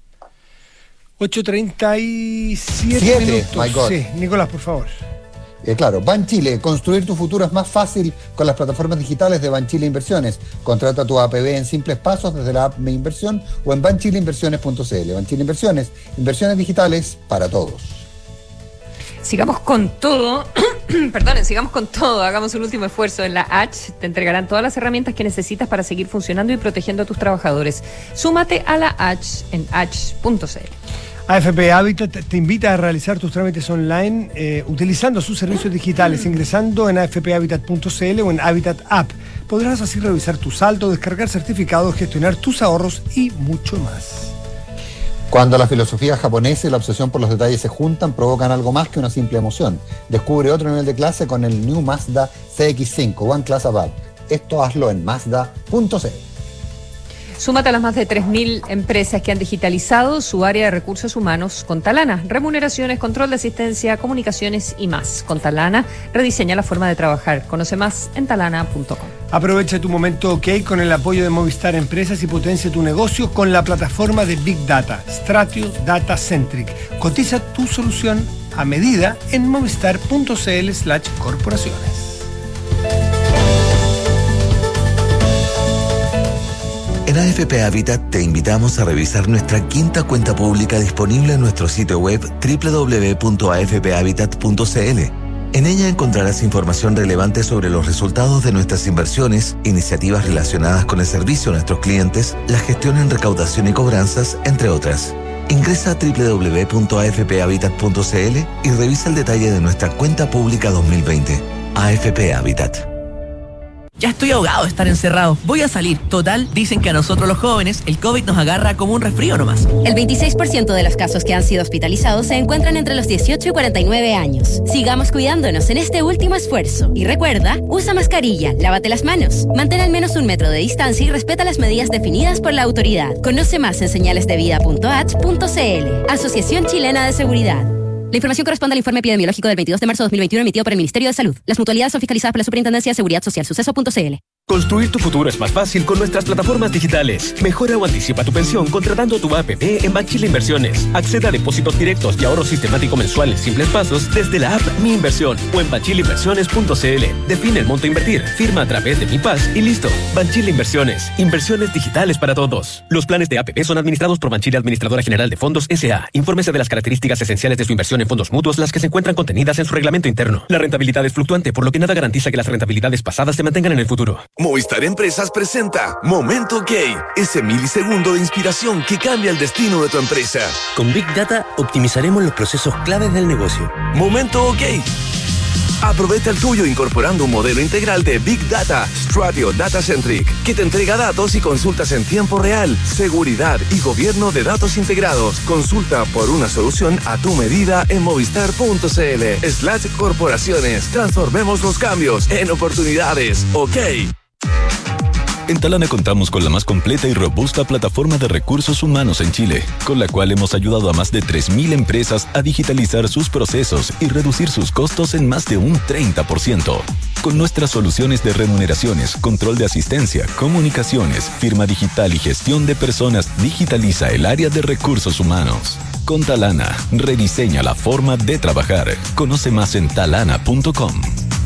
ocho treinta y siete minutos. My God. Sí, Nicolás, por favor. Eh, claro, Banchile, construir tu futuro es más fácil con las plataformas digitales de Banchile Inversiones. Contrata tu A P B en simples pasos desde la app Mi Inversión o en banchile inversiones punto c l. Banchile Inversiones, inversiones digitales para todos. Sigamos con todo, perdonen, sigamos con todo, hagamos un último esfuerzo. En la H te entregarán todas las herramientas que necesitas para seguir funcionando y protegiendo a tus trabajadores. Súmate a la H en h punto c l. A F P Habitat te invita a realizar tus trámites online eh, utilizando sus servicios digitales, ingresando en a f p habitat punto c l o en Habitat App. Podrás así revisar tu saldo, descargar certificados, gestionar tus ahorros y mucho más. Cuando la filosofía japonesa y la obsesión por los detalles se juntan, provocan algo más que una simple emoción. Descubre otro nivel de clase con el New Mazda C X cinco, One Class Above. Esto hazlo en Mazda punto c l. Súmate a las más de tres mil empresas que han digitalizado su área de recursos humanos con Talana. Remuneraciones, control de asistencia, comunicaciones y más. Con Talana, rediseña la forma de trabajar. Conoce más en talana punto com. Aprovecha tu momento OK con el apoyo de Movistar Empresas y potencia tu negocio con la plataforma de Big Data, Stratio Data Centric. Cotiza tu solución a medida en movistar punto c l slash corporaciones. En A F P Habitat te invitamos a revisar nuestra quinta cuenta pública disponible en nuestro sitio web doble u doble u doble u punto a f p habitat punto c l. En ella encontrarás información relevante sobre los resultados de nuestras inversiones, iniciativas relacionadas con el servicio a nuestros clientes, la gestión en recaudación y cobranzas, entre otras. Ingresa a doble u doble u doble u punto a f p habitat punto c l y revisa el detalle de nuestra cuenta pública dos mil veinte. A F P Habitat. Ya estoy ahogado de estar encerrado. Voy a salir. Total, dicen que a nosotros los jóvenes el COVID nos agarra como un resfrío nomás. El veintiséis por ciento de los casos que han sido hospitalizados se encuentran entre los dieciocho y cuarenta y nueve años. Sigamos cuidándonos en este último esfuerzo. Y recuerda, usa mascarilla, lávate las manos, mantén al menos un metro de distancia y respeta las medidas definidas por la autoridad. Conoce más en señalesdevida punto a c h punto c l. Asociación Chilena de Seguridad. La información corresponde al informe epidemiológico del veintidós de marzo de dos mil veintiuno emitido por el Ministerio de Salud. Las mutualidades son fiscalizadas por la Superintendencia de Seguridad Social. Suceso punto c l. Construir tu futuro es más fácil con nuestras plataformas digitales. Mejora o anticipa tu pensión contratando tu A P P en Banchile Inversiones. Acceda a depósitos directos y ahorro sistemático mensual en simples pasos desde la app Mi Inversión o en banchile inversiones punto c l. Define el monto a invertir, firma a través de Mi Paz y listo. Banchile Inversiones. Inversiones digitales para todos. Los planes de A P P son administrados por Banchile Administradora General de Fondos S A. Infórmese de las características esenciales de su inversión en fondos mutuos, las que se encuentran contenidas en su reglamento interno. La rentabilidad es fluctuante, por lo que nada garantiza que las rentabilidades pasadas se mantengan en el futuro. Movistar Empresas presenta Momento OK, ese milisegundo de inspiración que cambia el destino de tu empresa. Con Big Data optimizaremos los procesos claves del negocio. Momento OK. Aprovecha el tuyo incorporando un modelo integral de Big Data, Stratio Data Centric, que te entrega datos y consultas en tiempo real, seguridad y gobierno de datos integrados. Consulta por una solución a tu medida en movistar punto c l slash corporaciones. Transformemos los cambios en oportunidades. OK. En Talana contamos con la más completa y robusta plataforma de recursos humanos en Chile, con la cual hemos ayudado a más de tres mil empresas a digitalizar sus procesos y reducir sus costos en más de un treinta por ciento. Con nuestras soluciones de remuneraciones, control de asistencia, comunicaciones, firma digital y gestión de personas, digitaliza el área de recursos humanos. Con Talana, rediseña la forma de trabajar. Conoce más en talana punto com.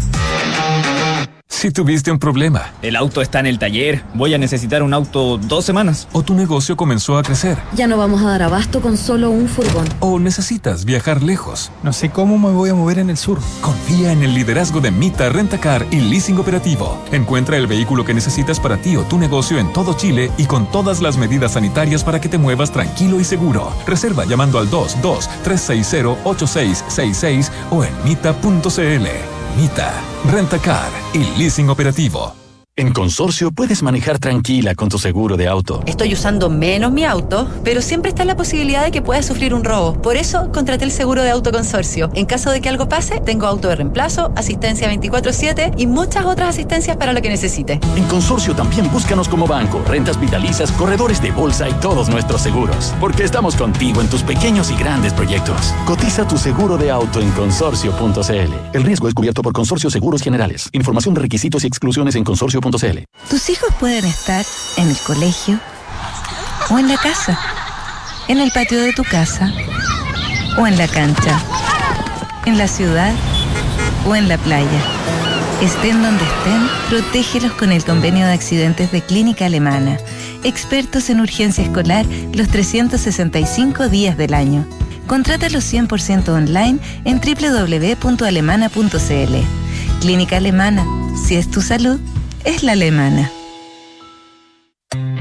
Si tuviste un problema. El auto está en el taller. Voy a necesitar un auto dos semanas. O tu negocio comenzó a crecer. Ya no vamos a dar abasto con solo un furgón. O necesitas viajar lejos. No sé cómo me voy a mover en el sur. Confía en el liderazgo de Mita Rentacar y Leasing Operativo. Encuentra el vehículo que necesitas para ti o tu negocio en todo Chile y con todas las medidas sanitarias para que te muevas tranquilo y seguro. Reserva llamando al dos dos tres seis cero ocho seis seis seis o en mita punto c l. Mita, Rentacar y Leasing Operativo. En Consorcio puedes manejar tranquila con tu seguro de auto. Estoy usando menos mi auto, pero siempre está la posibilidad de que pueda sufrir un robo. Por eso contraté el seguro de auto Consorcio. En caso de que algo pase, tengo auto de reemplazo, asistencia veinticuatro siete y muchas otras asistencias para lo que necesite. En Consorcio también búscanos como banco, rentas vitalizas, corredores de bolsa y todos nuestros seguros. Porque estamos contigo en tus pequeños y grandes proyectos. Cotiza tu seguro de auto en consorcio punto c l. El riesgo es cubierto por Consorcio Seguros Generales. Información de requisitos y exclusiones en consorcio punto c l. Tus hijos pueden estar en el colegio o en la casa, en el patio de tu casa o en la cancha, en la ciudad o en la playa. Estén donde estén, protégelos con el convenio de accidentes de Clínica Alemana. Expertos en urgencia escolar los trescientos sesenta y cinco días del año. Contrátalo cien por ciento online en doble u doble u doble u punto alemana punto c l. Clínica Alemana, si es tu salud, es la alemana.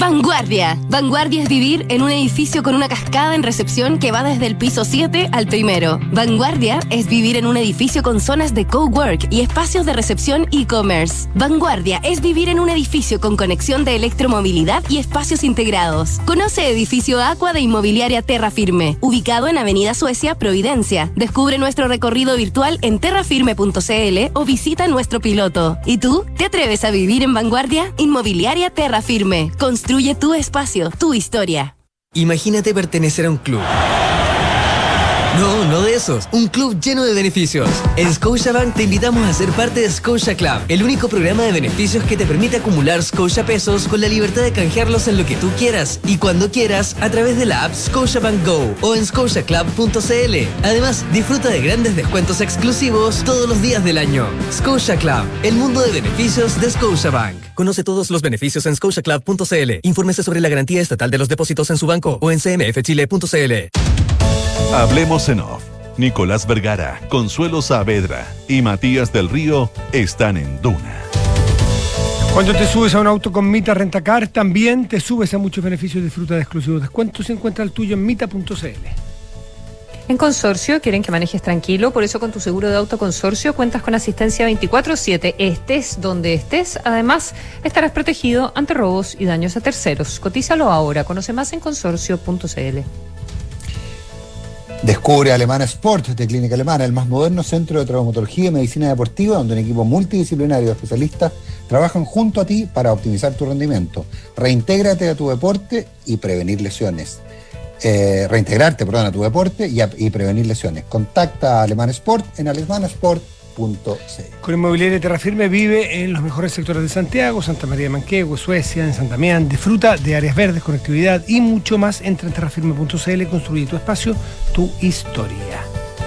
Vanguardia. Vanguardia es vivir en un edificio con una cascada en recepción que va desde el piso siete al primero. Vanguardia es vivir en un edificio con zonas de cowork y espacios de recepción e-commerce. Vanguardia es vivir en un edificio con conexión de electromovilidad y espacios integrados. Conoce Edificio Aqua de Inmobiliaria Terra Firme, ubicado en Avenida Suecia, Providencia. Descubre nuestro recorrido virtual en terrafirme punto cl o visita nuestro piloto. ¿Y tú? ¿Te atreves a vivir en Vanguardia? Inmobiliaria Terra Firme. Construye tu espacio, tu historia. Imagínate pertenecer a un club. No, no de esos. Un club lleno de beneficios. En Scotiabank te invitamos a ser parte de Scotia Club, el único programa de beneficios que te permite acumular Scotia pesos con la libertad de canjearlos en lo que tú quieras y cuando quieras a través de la app Scotiabank Go o en scotia club punto cl. Además, disfruta de grandes descuentos exclusivos todos los días del año. Scotia Club, el mundo de beneficios de Scotiabank. Conoce todos los beneficios en scotia club punto cl. Infórmese sobre la garantía estatal de los depósitos en su banco o en c m f chile punto c l. Hablemos en off. Nicolás Vergara, Consuelo Saavedra y Matías del Río están en Duna. Cuando te subes a un auto con Mita Rentacar, también te subes a muchos beneficios y disfruta de exclusivos descuentos. Encuentra el tuyo en mita punto cl. En Consorcio quieren que manejes tranquilo, por eso con tu seguro de auto Consorcio cuentas con asistencia veinticuatro siete, estés donde estés. Además, estarás protegido ante robos y daños a terceros. Cotízalo ahora, conoce más en consorcio punto cl. Descubre Alemana Sport de Clínica Alemana, el más moderno centro de traumatología y medicina deportiva, donde un equipo multidisciplinario de especialistas trabajan junto a ti para optimizar tu rendimiento. Reintégrate a tu deporte y prevenir lesiones. Eh, reintegrarte, perdón, a tu deporte y, a, y prevenir lesiones. Contacta a Alemana Sport en alemanasport punto c l. Con Inmobiliaria Terra Firme vive en los mejores sectores de Santiago, Santa María de Manquehue, Suecia, en San Damián. Disfruta de áreas verdes, conectividad y mucho más. Entra en terrafirme punto cl, construye tu espacio, tu historia.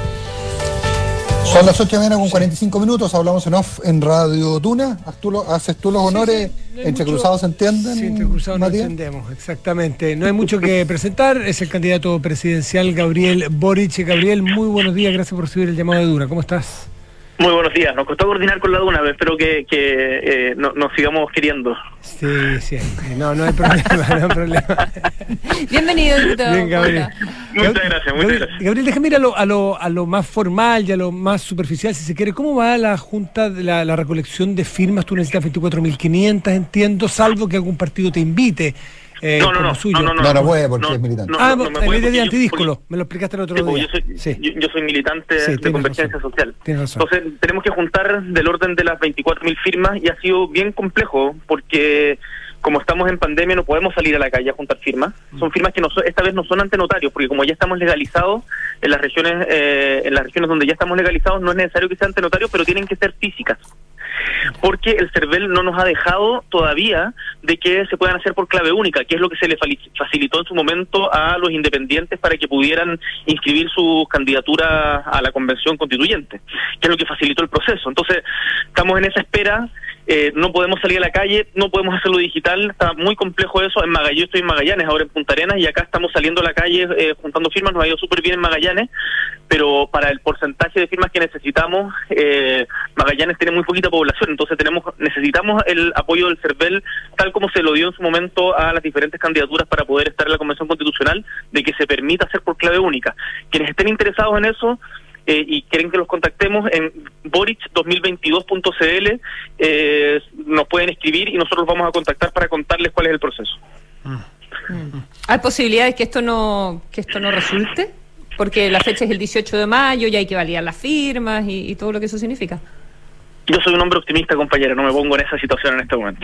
Son las ocho de la mañana con cuarenta y cinco minutos, hablamos en off en Radio Duna. ¿Tú lo, ¿Haces tú los honores? Sí, sí. No ¿Entre mucho... cruzados se entienden? Sí, entre cruzados no entendemos, exactamente. No hay mucho que presentar, es el candidato presidencial Gabriel Boric. Gabriel, muy buenos días, gracias por recibir el llamado de Duna. ¿Cómo estás? Muy buenos días, nos costó coordinar con la Duna, pero espero que, que eh, no, nos sigamos queriendo. Sí, sí, no, no hay problema, no hay problema. Bienvenido, diputado. Bien, Gabriel. Muchas gracias, muchas Gabriel, gracias. Gabriel, déjame ir a lo, a, lo, a lo más formal y a lo más superficial, si se quiere. ¿Cómo va la junta, de la, la recolección de firmas? Tú necesitas veinticuatro mil quinientas, entiendo, salvo que algún partido te invite. Eh, no, no, no, no, no, no, no, no puede porque no, es militante. No, no, ah, no, no el de antidíscolo, porque... me lo explicaste el otro sí, día. Yo soy, sí. yo, yo soy militante sí, de Convergencia razón. Social. Entonces, tenemos que juntar del orden de las veinticuatro mil firmas y ha sido bien complejo porque como estamos en pandemia no podemos salir a la calle a juntar firmas. Son firmas que no son, esta vez no son ante notarios, porque como ya estamos legalizados en las regiones eh, en las regiones donde ya estamos legalizados no es necesario que sean ante notarios, pero tienen que ser físicas. Porque el CERVEL no nos ha dejado todavía de que se puedan hacer por clave única, que es lo que se le facilitó en su momento a los independientes para que pudieran inscribir sus candidaturas a la convención constituyente, que es lo que facilitó el proceso. Entonces, estamos en esa espera, eh, no podemos salir a la calle, no podemos hacerlo digital, está muy complejo eso. En Magallanes, yo estoy en Magallanes, ahora en Punta Arenas, y acá estamos saliendo a la calle eh, juntando firmas, nos ha ido súper bien en Magallanes, pero para el porcentaje de firmas que necesitamos, eh, Magallanes tiene muy poquita población, entonces tenemos necesitamos el apoyo del CERVEL, tal como se lo dio en su momento a las diferentes candidaturas para poder estar en la Convención Constitucional, de que se permita hacer por clave única. Quienes estén interesados en eso eh, y quieren que los contactemos en boric dos mil veintidós punto cl, eh, nos pueden escribir y nosotros los vamos a contactar para contarles cuál es el proceso. ¿Hay posibilidades que esto no que esto no resulte? Porque la fecha es el dieciocho de mayo y hay que validar las firmas y, y todo lo que eso significa. Yo soy un hombre optimista, compañera, no me pongo en esa situación en este momento.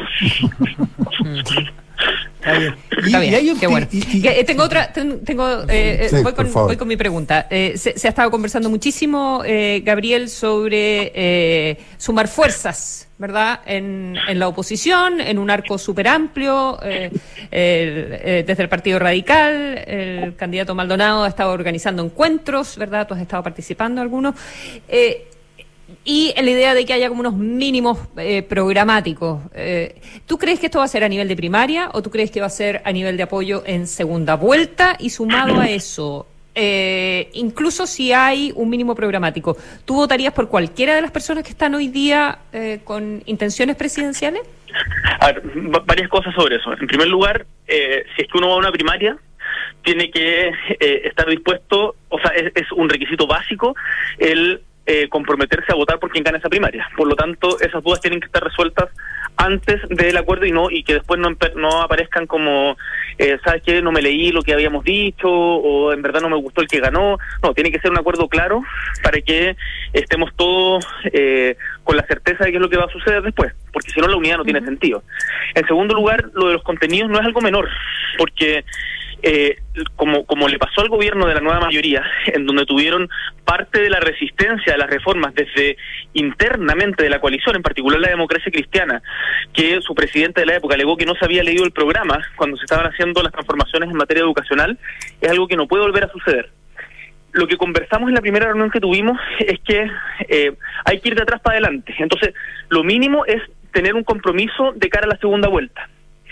Está bien. Y, Está bien, y hay un, qué bueno. Y, y, eh, tengo otra, ten, tengo, eh, sí, voy, con, voy con mi pregunta. Eh, se, se ha estado conversando muchísimo, eh, Gabriel, sobre eh, sumar fuerzas, ¿verdad?, en, en la oposición, en un arco súper amplio, eh, eh, eh, desde el Partido Radical, el candidato Maldonado ha estado organizando encuentros, ¿verdad?, tú has estado participando en algunos, eh, y en la idea de que haya como unos mínimos eh, programáticos. Eh, ¿Tú crees que esto va a ser a nivel de primaria o tú crees que va a ser a nivel de apoyo en segunda vuelta? Y sumado a eso, eh, incluso si hay un mínimo programático, ¿tú votarías por cualquiera de las personas que están hoy día eh, con intenciones presidenciales? A ver, varias cosas sobre eso. En primer lugar, eh, si es que uno va a una primaria, tiene que eh, estar dispuesto, o sea, es, es un requisito básico el eh, comprometerse a votar por quien gana esa primaria. Por lo tanto, esas dudas tienen que estar resueltas antes del acuerdo y no y que después no no aparezcan como, eh, ¿sabes qué? No me leí lo que habíamos dicho o en verdad no me gustó el que ganó. No, tiene que ser un acuerdo claro para que estemos todos eh, con la certeza de qué es lo que va a suceder después, porque si no la unidad no tiene sentido. En segundo lugar, lo de los contenidos no es algo menor, porque Eh, como como le pasó al gobierno de la nueva mayoría, en donde tuvieron parte de la resistencia a las reformas desde internamente de la coalición, en particular la Democracia Cristiana, que su presidente de la época alegó que no se había leído el programa cuando se estaban haciendo las transformaciones en materia educacional, es algo que no puede volver a suceder. Lo que conversamos en la primera reunión que tuvimos es que eh, hay que ir de atrás para adelante. Entonces, lo mínimo es tener un compromiso de cara a la segunda vuelta.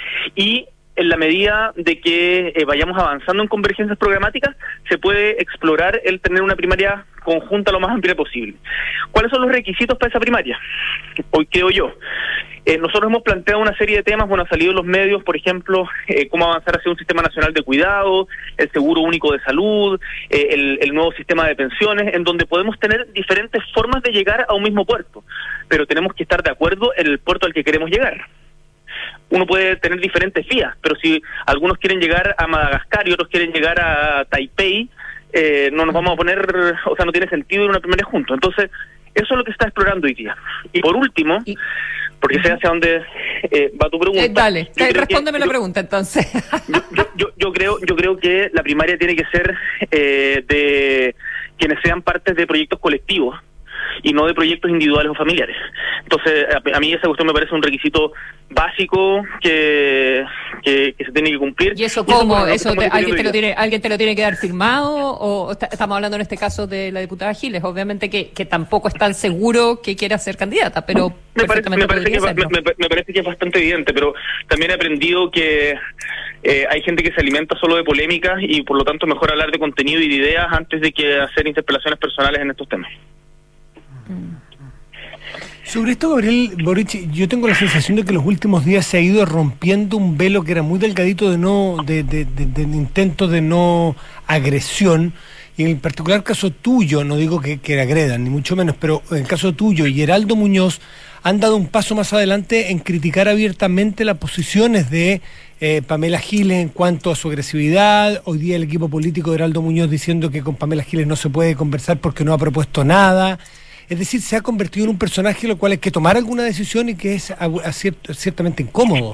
Y en la medida de que eh, vayamos avanzando en convergencias programáticas, se puede explorar el tener una primaria conjunta lo más amplia posible. ¿Cuáles son los requisitos para esa primaria? Hoy creo yo. Eh, nosotros hemos planteado una serie de temas, bueno, han salido en los medios, por ejemplo, eh, cómo avanzar hacia un sistema nacional de cuidado, el seguro único de salud, eh, el, el nuevo sistema de pensiones, en donde podemos tener diferentes formas de llegar a un mismo puerto, pero tenemos que estar de acuerdo en el puerto al que queremos llegar. Uno puede tener diferentes vías, pero si algunos quieren llegar a Madagascar y otros quieren llegar a Taipei, eh, no nos vamos a poner, o sea, no tiene sentido ir a una primaria juntos. Entonces, eso es lo que se está explorando hoy día. Y por último, y... porque sé hacia dónde eh, va tu pregunta. Eh, dale, eh, respóndeme que, la pregunta entonces. yo, yo, yo, yo creo yo creo que la primaria tiene que ser eh, de quienes sean partes de proyectos colectivos y no de proyectos individuales o familiares. Entonces, a, a mí esa cuestión me parece un requisito básico que, que, que se tiene que cumplir. ¿Y eso cómo? ¿Eso te, ¿alguien, te lo tiene, ¿Alguien te lo tiene que dar firmado? ¿O está, estamos hablando en este caso de la diputada Giles? Obviamente que, que tampoco es tan seguro que quiera ser candidata, pero me parece, me parece, que, me, me, me parece que es bastante evidente, pero también he aprendido que eh, hay gente que se alimenta solo de polémicas y por lo tanto mejor hablar de contenido y de ideas antes de que hacer interpelaciones personales en estos temas. Sobre esto, Gabriel Boric, yo tengo la sensación de que los últimos días se ha ido rompiendo un velo que era muy delgadito de no de, de, de, de intento de no agresión, y en el particular caso tuyo, no digo que, que agredan, ni mucho menos, pero en el caso tuyo y Heraldo Muñoz han dado un paso más adelante en criticar abiertamente las posiciones de eh, Pamela Giles en cuanto a su agresividad. Hoy día el equipo político de Heraldo Muñoz diciendo que con Pamela Giles no se puede conversar porque no ha propuesto nada. Es decir, se ha convertido en un personaje lo cual hay que tomar alguna decisión y que es a, a ciert, ciertamente incómodo.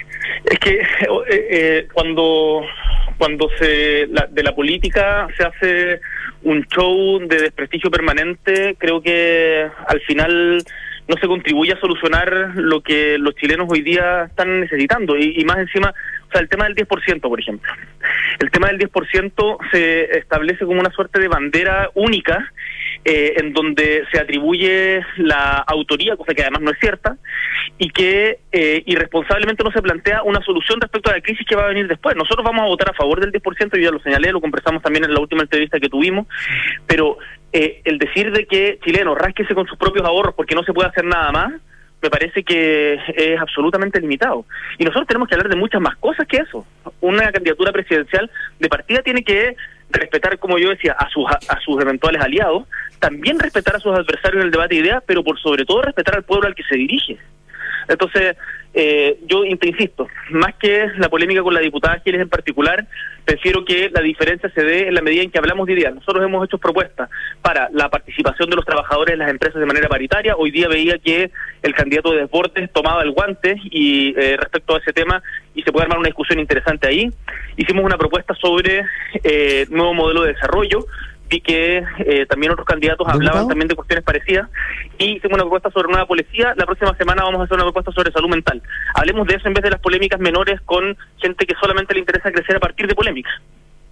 Es que eh, eh, cuando cuando se la, de la política se hace un show de desprestigio permanente, creo que al final no se contribuye a solucionar lo que los chilenos hoy día están necesitando, y, y más encima, o sea, el tema del diez por ciento, por ejemplo. El tema del diez por ciento se establece como una suerte de bandera única, eh, en donde se atribuye la autoría, cosa que además no es cierta, y que eh, irresponsablemente no se plantea una solución respecto a la crisis que va a venir después. Nosotros vamos a votar a favor del diez por ciento, yo ya lo señalé, lo conversamos también en la última entrevista que tuvimos, pero eh, el decir de que chileno, rásquese con sus propios ahorros porque no se puede hacer nada más, me parece que es absolutamente limitado. Y nosotros tenemos que hablar de muchas más cosas que eso. Una candidatura presidencial de partida tiene que respetar, como yo decía, a sus a sus eventuales aliados, también respetar a sus adversarios en el debate de ideas, pero por sobre todo respetar al pueblo al que se dirige. Entonces, eh, yo insisto, más que la polémica con la diputada Giles en particular, prefiero que la diferencia se dé en la medida en que hablamos de ideas. Nosotros hemos hecho propuestas para la participación de los trabajadores en las empresas de manera paritaria. Hoy día veía que el candidato de Deportes tomaba el guante y eh, respecto a ese tema, y se puede armar una discusión interesante ahí. Hicimos una propuesta sobre eh, nuevo modelo de desarrollo. Vi que eh, también otros candidatos hablaban también de cuestiones parecidas, y hicimos una propuesta sobre nueva policía. La próxima semana vamos a hacer una propuesta sobre salud mental. Hablemos de eso en vez de las polémicas menores con gente que solamente le interesa crecer a partir de polémicas.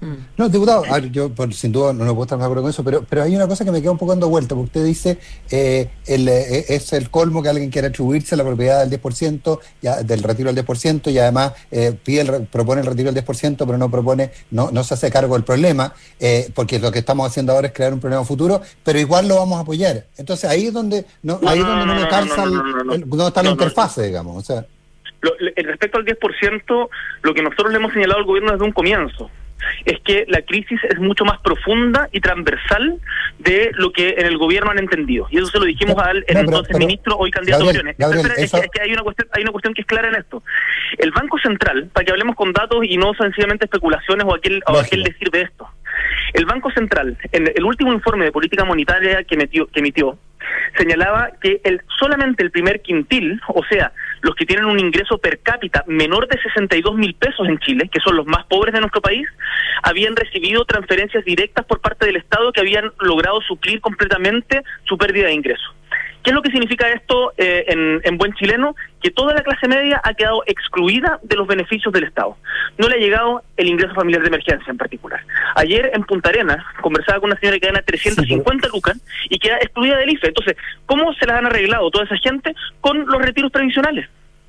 No, diputado, a ver, yo por, sin duda no, no puedo estar de acuerdo con eso, pero, pero hay una cosa que me queda un poco dando vuelta, porque usted dice eh, el, eh, es el colmo que alguien quiera atribuirse a la propiedad del diez por ciento, ya, del retiro del diez por ciento, y además eh, pide el, propone el retiro del diez por ciento, pero no propone, no, no se hace cargo del problema, eh, porque lo que estamos haciendo ahora es crear un problema futuro, pero igual lo vamos a apoyar. Entonces ahí es donde no, ahí es donde no me calza, donde está la interfase, digamos. O sea, lo, le, respecto al diez por ciento, lo que nosotros le hemos señalado al gobierno desde un comienzo es que la crisis es mucho más profunda y transversal de lo que en el gobierno han entendido. Y eso se lo dijimos no, al el no, pero, entonces pero, ministro, hoy candidato a Briones. Es, es que hay una cuestión, hay una cuestión que es clara en esto. El Banco Central, para que hablemos con datos y no sencillamente especulaciones o a quién, o a quién le sirve esto. El Banco Central, en el último informe de política monetaria que emitió, que emitió señalaba que el solamente el primer quintil, o sea, los que tienen un ingreso per cápita menor de sesenta y dos mil pesos en Chile, que son los más pobres de nuestro país, habían recibido transferencias directas por parte del Estado que habían logrado suplir completamente su pérdida de ingreso. ¿Qué es lo que significa esto eh, en, en buen chileno? Que toda la clase media ha quedado excluida de los beneficios del Estado. No le ha llegado el ingreso familiar de emergencia en particular. Ayer en Punta Arenas conversaba con una señora que gana trescientas cincuenta lucas y queda excluida del I F E. Entonces, ¿cómo se las han arreglado toda esa gente? Con los retiros previsionales.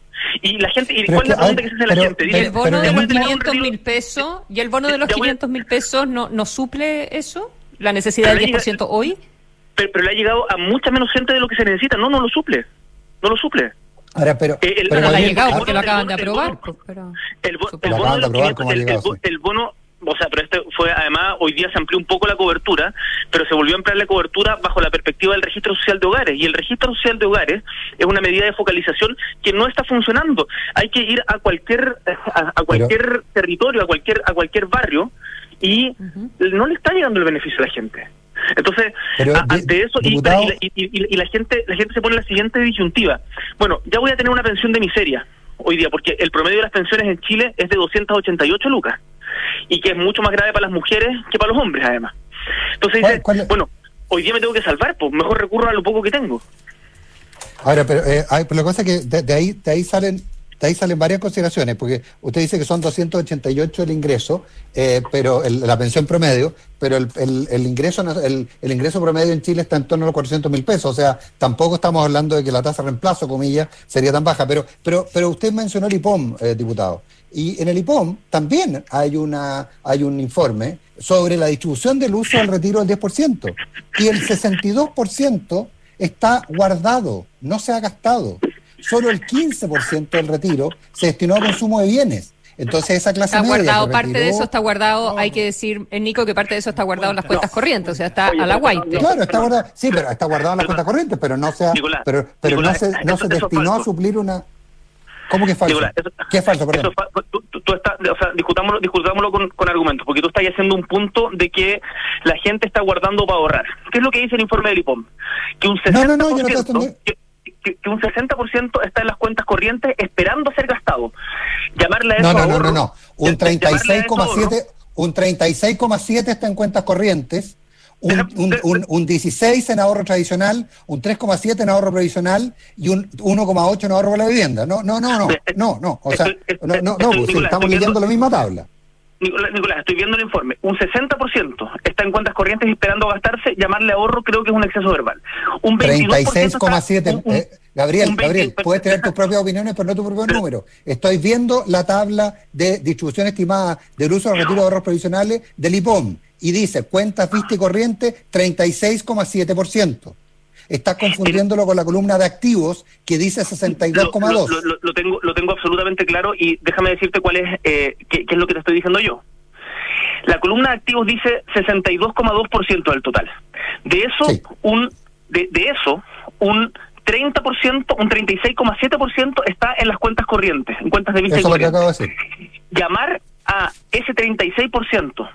Y la gente, ¿y cuál es la pregunta que se hace a la gente? Dice, el bono de los quinientos mil pesos y el bono de los quinientos mil pesos no, no suple eso, la necesidad del diez por ciento hoy. Pero, pero le ha llegado a mucha menos gente de lo que se necesita. No, no lo suple. No lo suple. Ahora, pero... Eh, el, pero no le ha llegado porque lo acaban de aprobar. El bono de los quinientos, el, el, el bono... O sea, pero este fue, además, hoy día se amplió un poco la cobertura, pero se volvió a ampliar la cobertura bajo la perspectiva del registro social de hogares. Y el registro social de hogares es una medida de focalización que no está funcionando. Hay que ir a cualquier a, a cualquier pero, territorio, a cualquier a cualquier barrio, y uh-huh. no le está llegando el beneficio a la gente. Entonces, pero, a, ante eso, y, y, y, y la gente la gente se pone la siguiente disyuntiva. Bueno, ya voy a tener una pensión de miseria hoy día, porque el promedio de las pensiones en Chile es de doscientas ochenta y ocho lucas. Y que es mucho más grave para las mujeres que para los hombres, además. Entonces dice, ¿Cuál, cuál bueno, hoy día me tengo que salvar, pues mejor recurro a lo poco que tengo. Ahora, pero, eh, hay, pero la cosa es que de, de ahí de ahí salen de ahí salen varias consideraciones, porque usted dice que son doscientos ochenta y ocho el ingreso, eh, pero el, la pensión promedio, pero el, el, el ingreso el, el ingreso promedio en Chile está en torno a los cuatrocientos mil pesos, o sea, tampoco estamos hablando de que la tasa de reemplazo, comillas, sería tan baja, pero pero pero usted mencionó el I P O M, eh, diputado, y en el I P O M también hay una hay un informe sobre la distribución del uso del retiro del diez por ciento, y el sesenta y dos por ciento está guardado, no se ha gastado. Solo el quince por ciento del retiro se destinó a consumo de bienes. Entonces esa clase está media guardado, retiró, parte de eso está guardado, hay que decir, eh, Nico, que parte de eso está guardado en las cuentas corrientes, o sea, está a la guaite. Claro, está guardado, sí, pero está guardado en las cuentas corrientes, pero no se ha, pero, pero Nicolás, no se, no se destinó a suplir una... ¿Cómo que es falso? Nicolás, eso, ¿Qué es falso? Perdón. Eso, tú, tú, tú estás, o sea, discutámoslo, discutámoslo con, con argumentos, porque tú estás haciendo un punto de que la gente está guardando para ahorrar. ¿Qué es lo que dice el informe del I P O M? Que un sesenta por ciento... No, no, no, yo no estoy... Que, que un sesenta por ciento está en las cuentas corrientes esperando ser gastado. Llamarle a eso No, no, ahorro, no, no, no. Un treinta y seis coma siete un treinta y seis coma siete está en cuentas corrientes, un, un, un, un dieciséis en ahorro tradicional, un tres coma siete en ahorro previsional y un uno coma ocho en ahorro para la vivienda. No, no, no, no, no, no, o sea, no, no, no, pues, estamos leyendo la misma tabla. Nicolás, estoy viendo el informe. Un sesenta por ciento está en cuentas corrientes esperando gastarse. Llamarle ahorro creo que es un exceso verbal. Un treinta y seis coma siete. Eh, Gabriel, un Gabriel, puedes tener tus propias opiniones, pero no tu propio número. Estoy viendo la tabla de distribución estimada del uso del retiro de ahorros provisionales del I P O M y dice cuentas vista y corriente treinta y seis coma siete por ciento. Estás confundiéndolo con la columna de activos que dice sesenta y dos coma dos. Lo, lo, lo, lo tengo lo tengo absolutamente claro y déjame decirte cuál es eh, qué, qué es lo que te estoy diciendo yo. La columna de activos dice sesenta y dos coma dos por ciento del total. De eso sí. un de, de eso un treinta por ciento, un treinta y seis coma siete por ciento está en las cuentas corrientes, en cuentas de vista eso y corriente. Eso es lo que acabo de decir. Llamar a ese treinta y seis por ciento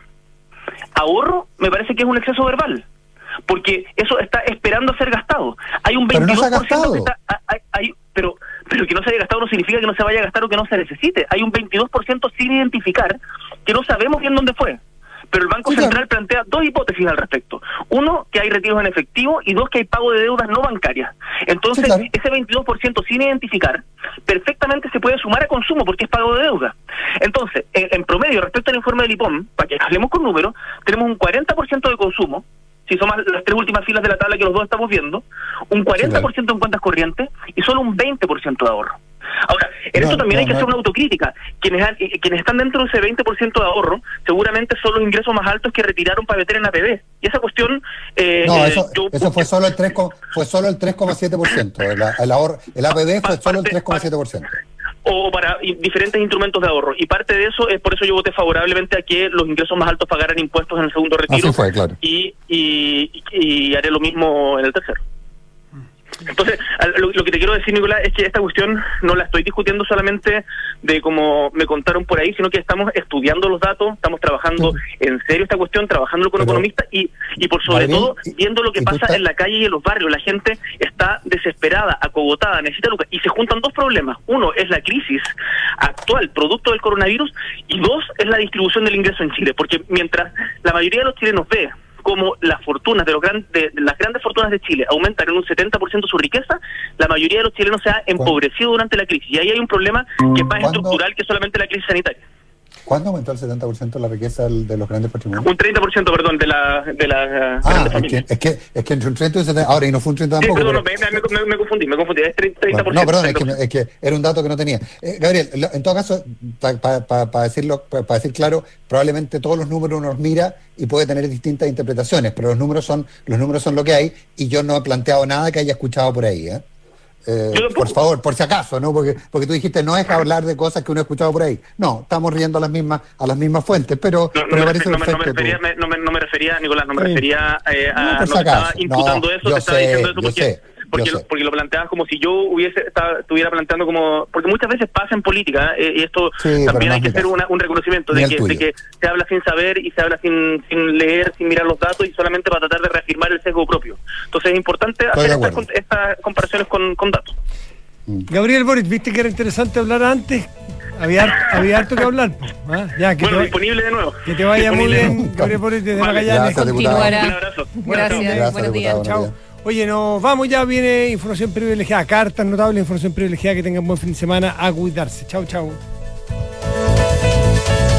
ahorro me parece que es un exceso verbal. Porque eso está esperando ser gastado. Hay un veintidós por ciento que está, hay, hay, pero, pero que no se haya gastado no significa que no se vaya a gastar o que no se necesite. Hay un veintidós por ciento sin identificar que no sabemos bien dónde fue. Pero el Banco sí, Central claro. plantea dos hipótesis al respecto. Uno, que hay retiros en efectivo, y dos, que hay pago de deudas no bancarias. Entonces, sí, claro. ese veintidós por ciento sin identificar, perfectamente se puede sumar a consumo porque es pago de deuda. Entonces, en, en promedio, respecto al informe del I P O M, para que hablemos con números, tenemos un cuarenta por ciento de consumo, si son las tres últimas filas de la tabla que los dos estamos viendo, un cuarenta por ciento en cuentas corrientes y solo un veinte por ciento de ahorro. Ahora, en no, esto también no, hay que no. hacer una autocrítica. Quienes, han, quienes están dentro de ese veinte por ciento de ahorro, seguramente son los ingresos más altos que retiraron para meter en A P B. Y esa cuestión... Eh, no, eso, eh, yo, eso fue solo el tres, fue solo el tres coma siete por ciento. El, el, ahorro, el A P B fue solo el tres coma siete por ciento. O para diferentes instrumentos de ahorro. Y parte de eso es por eso yo voté favorablemente a que los ingresos más altos pagaran impuestos en el segundo retiro. Así fue, claro. Y, y, y haré lo mismo en el tercero. Entonces, lo, lo que te quiero decir, Nicolás, es que esta cuestión no la estoy discutiendo solamente de como me contaron por ahí, sino que estamos estudiando los datos, estamos trabajando sí. en serio esta cuestión, trabajándolo con Pero, economistas y, y por sobre Marín, todo viendo lo que pasa está... en la calle y en los barrios. La gente está desesperada, acogotada, necesita lucas, y se juntan dos problemas. Uno es la crisis actual, producto del coronavirus, y dos es la distribución del ingreso en Chile, porque mientras la mayoría de los chilenos ve como las fortunas de los grandes, de las grandes fortunas de Chile aumentan en un setenta por ciento su riqueza, la mayoría de los chilenos se ha empobrecido durante la crisis. Y ahí hay un problema que es más estructural que solamente la crisis sanitaria. ¿Cuándo aumentó el setenta por ciento la riqueza de los grandes patrimonios? Un treinta por ciento, perdón, de la de la ah, grandes familias. Es que, es que entre un treinta y un setenta, ahora y no fue un treinta tampoco. Sí, perdón, pero... me, me, me confundí, me confundí, es treinta por ciento. Bueno, no, perdón, es que, es que era un dato que no tenía. Eh, Gabriel, en todo caso, para pa, pa, pa decirlo, para pa decir claro, probablemente todos los números uno los mira y puede tener distintas interpretaciones, pero los números son los números son lo que hay y yo no he planteado nada que haya escuchado por ahí, ¿eh? Eh, por favor, por si acaso, ¿no? Porque porque tú dijiste no es hablar de cosas que uno ha escuchado por ahí. No, estamos riendo a las mismas a las mismas fuentes, pero, no, no pero me, parece no, me, no, me refería, me, no, me, no me refería, Nicolás, no me sí. refería eh, a... No, por si no acaso. Estaba imputando no, eso, te estaba sé, diciendo eso porque... Sé. Porque lo, porque lo planteabas como si yo hubiese estaba, estuviera planteando como... Porque muchas veces pasa en política, eh, y esto sí, también hay que hacer una, un reconocimiento de que, de que se habla sin saber y se habla sin, sin leer, sin mirar los datos y solamente para tratar de reafirmar el sesgo propio. Entonces es importante Estoy hacer estas, estas comparaciones con, con datos. Gabriel Boric, viste que era interesante hablar antes. Había, había harto que hablar. ¿Ah? Ya, que bueno, te, disponible de nuevo. Que te vaya disponible. Muy bien, Gabriel Boric, desde vale. Magallanes. Continuará. Un abrazo. Gracias, Gracias buenos días. Chao. Oye, nos vamos, ya viene información privilegiada, cartas notables, información privilegiada, que tengan buen fin de semana, a cuidarse. Chao, chao.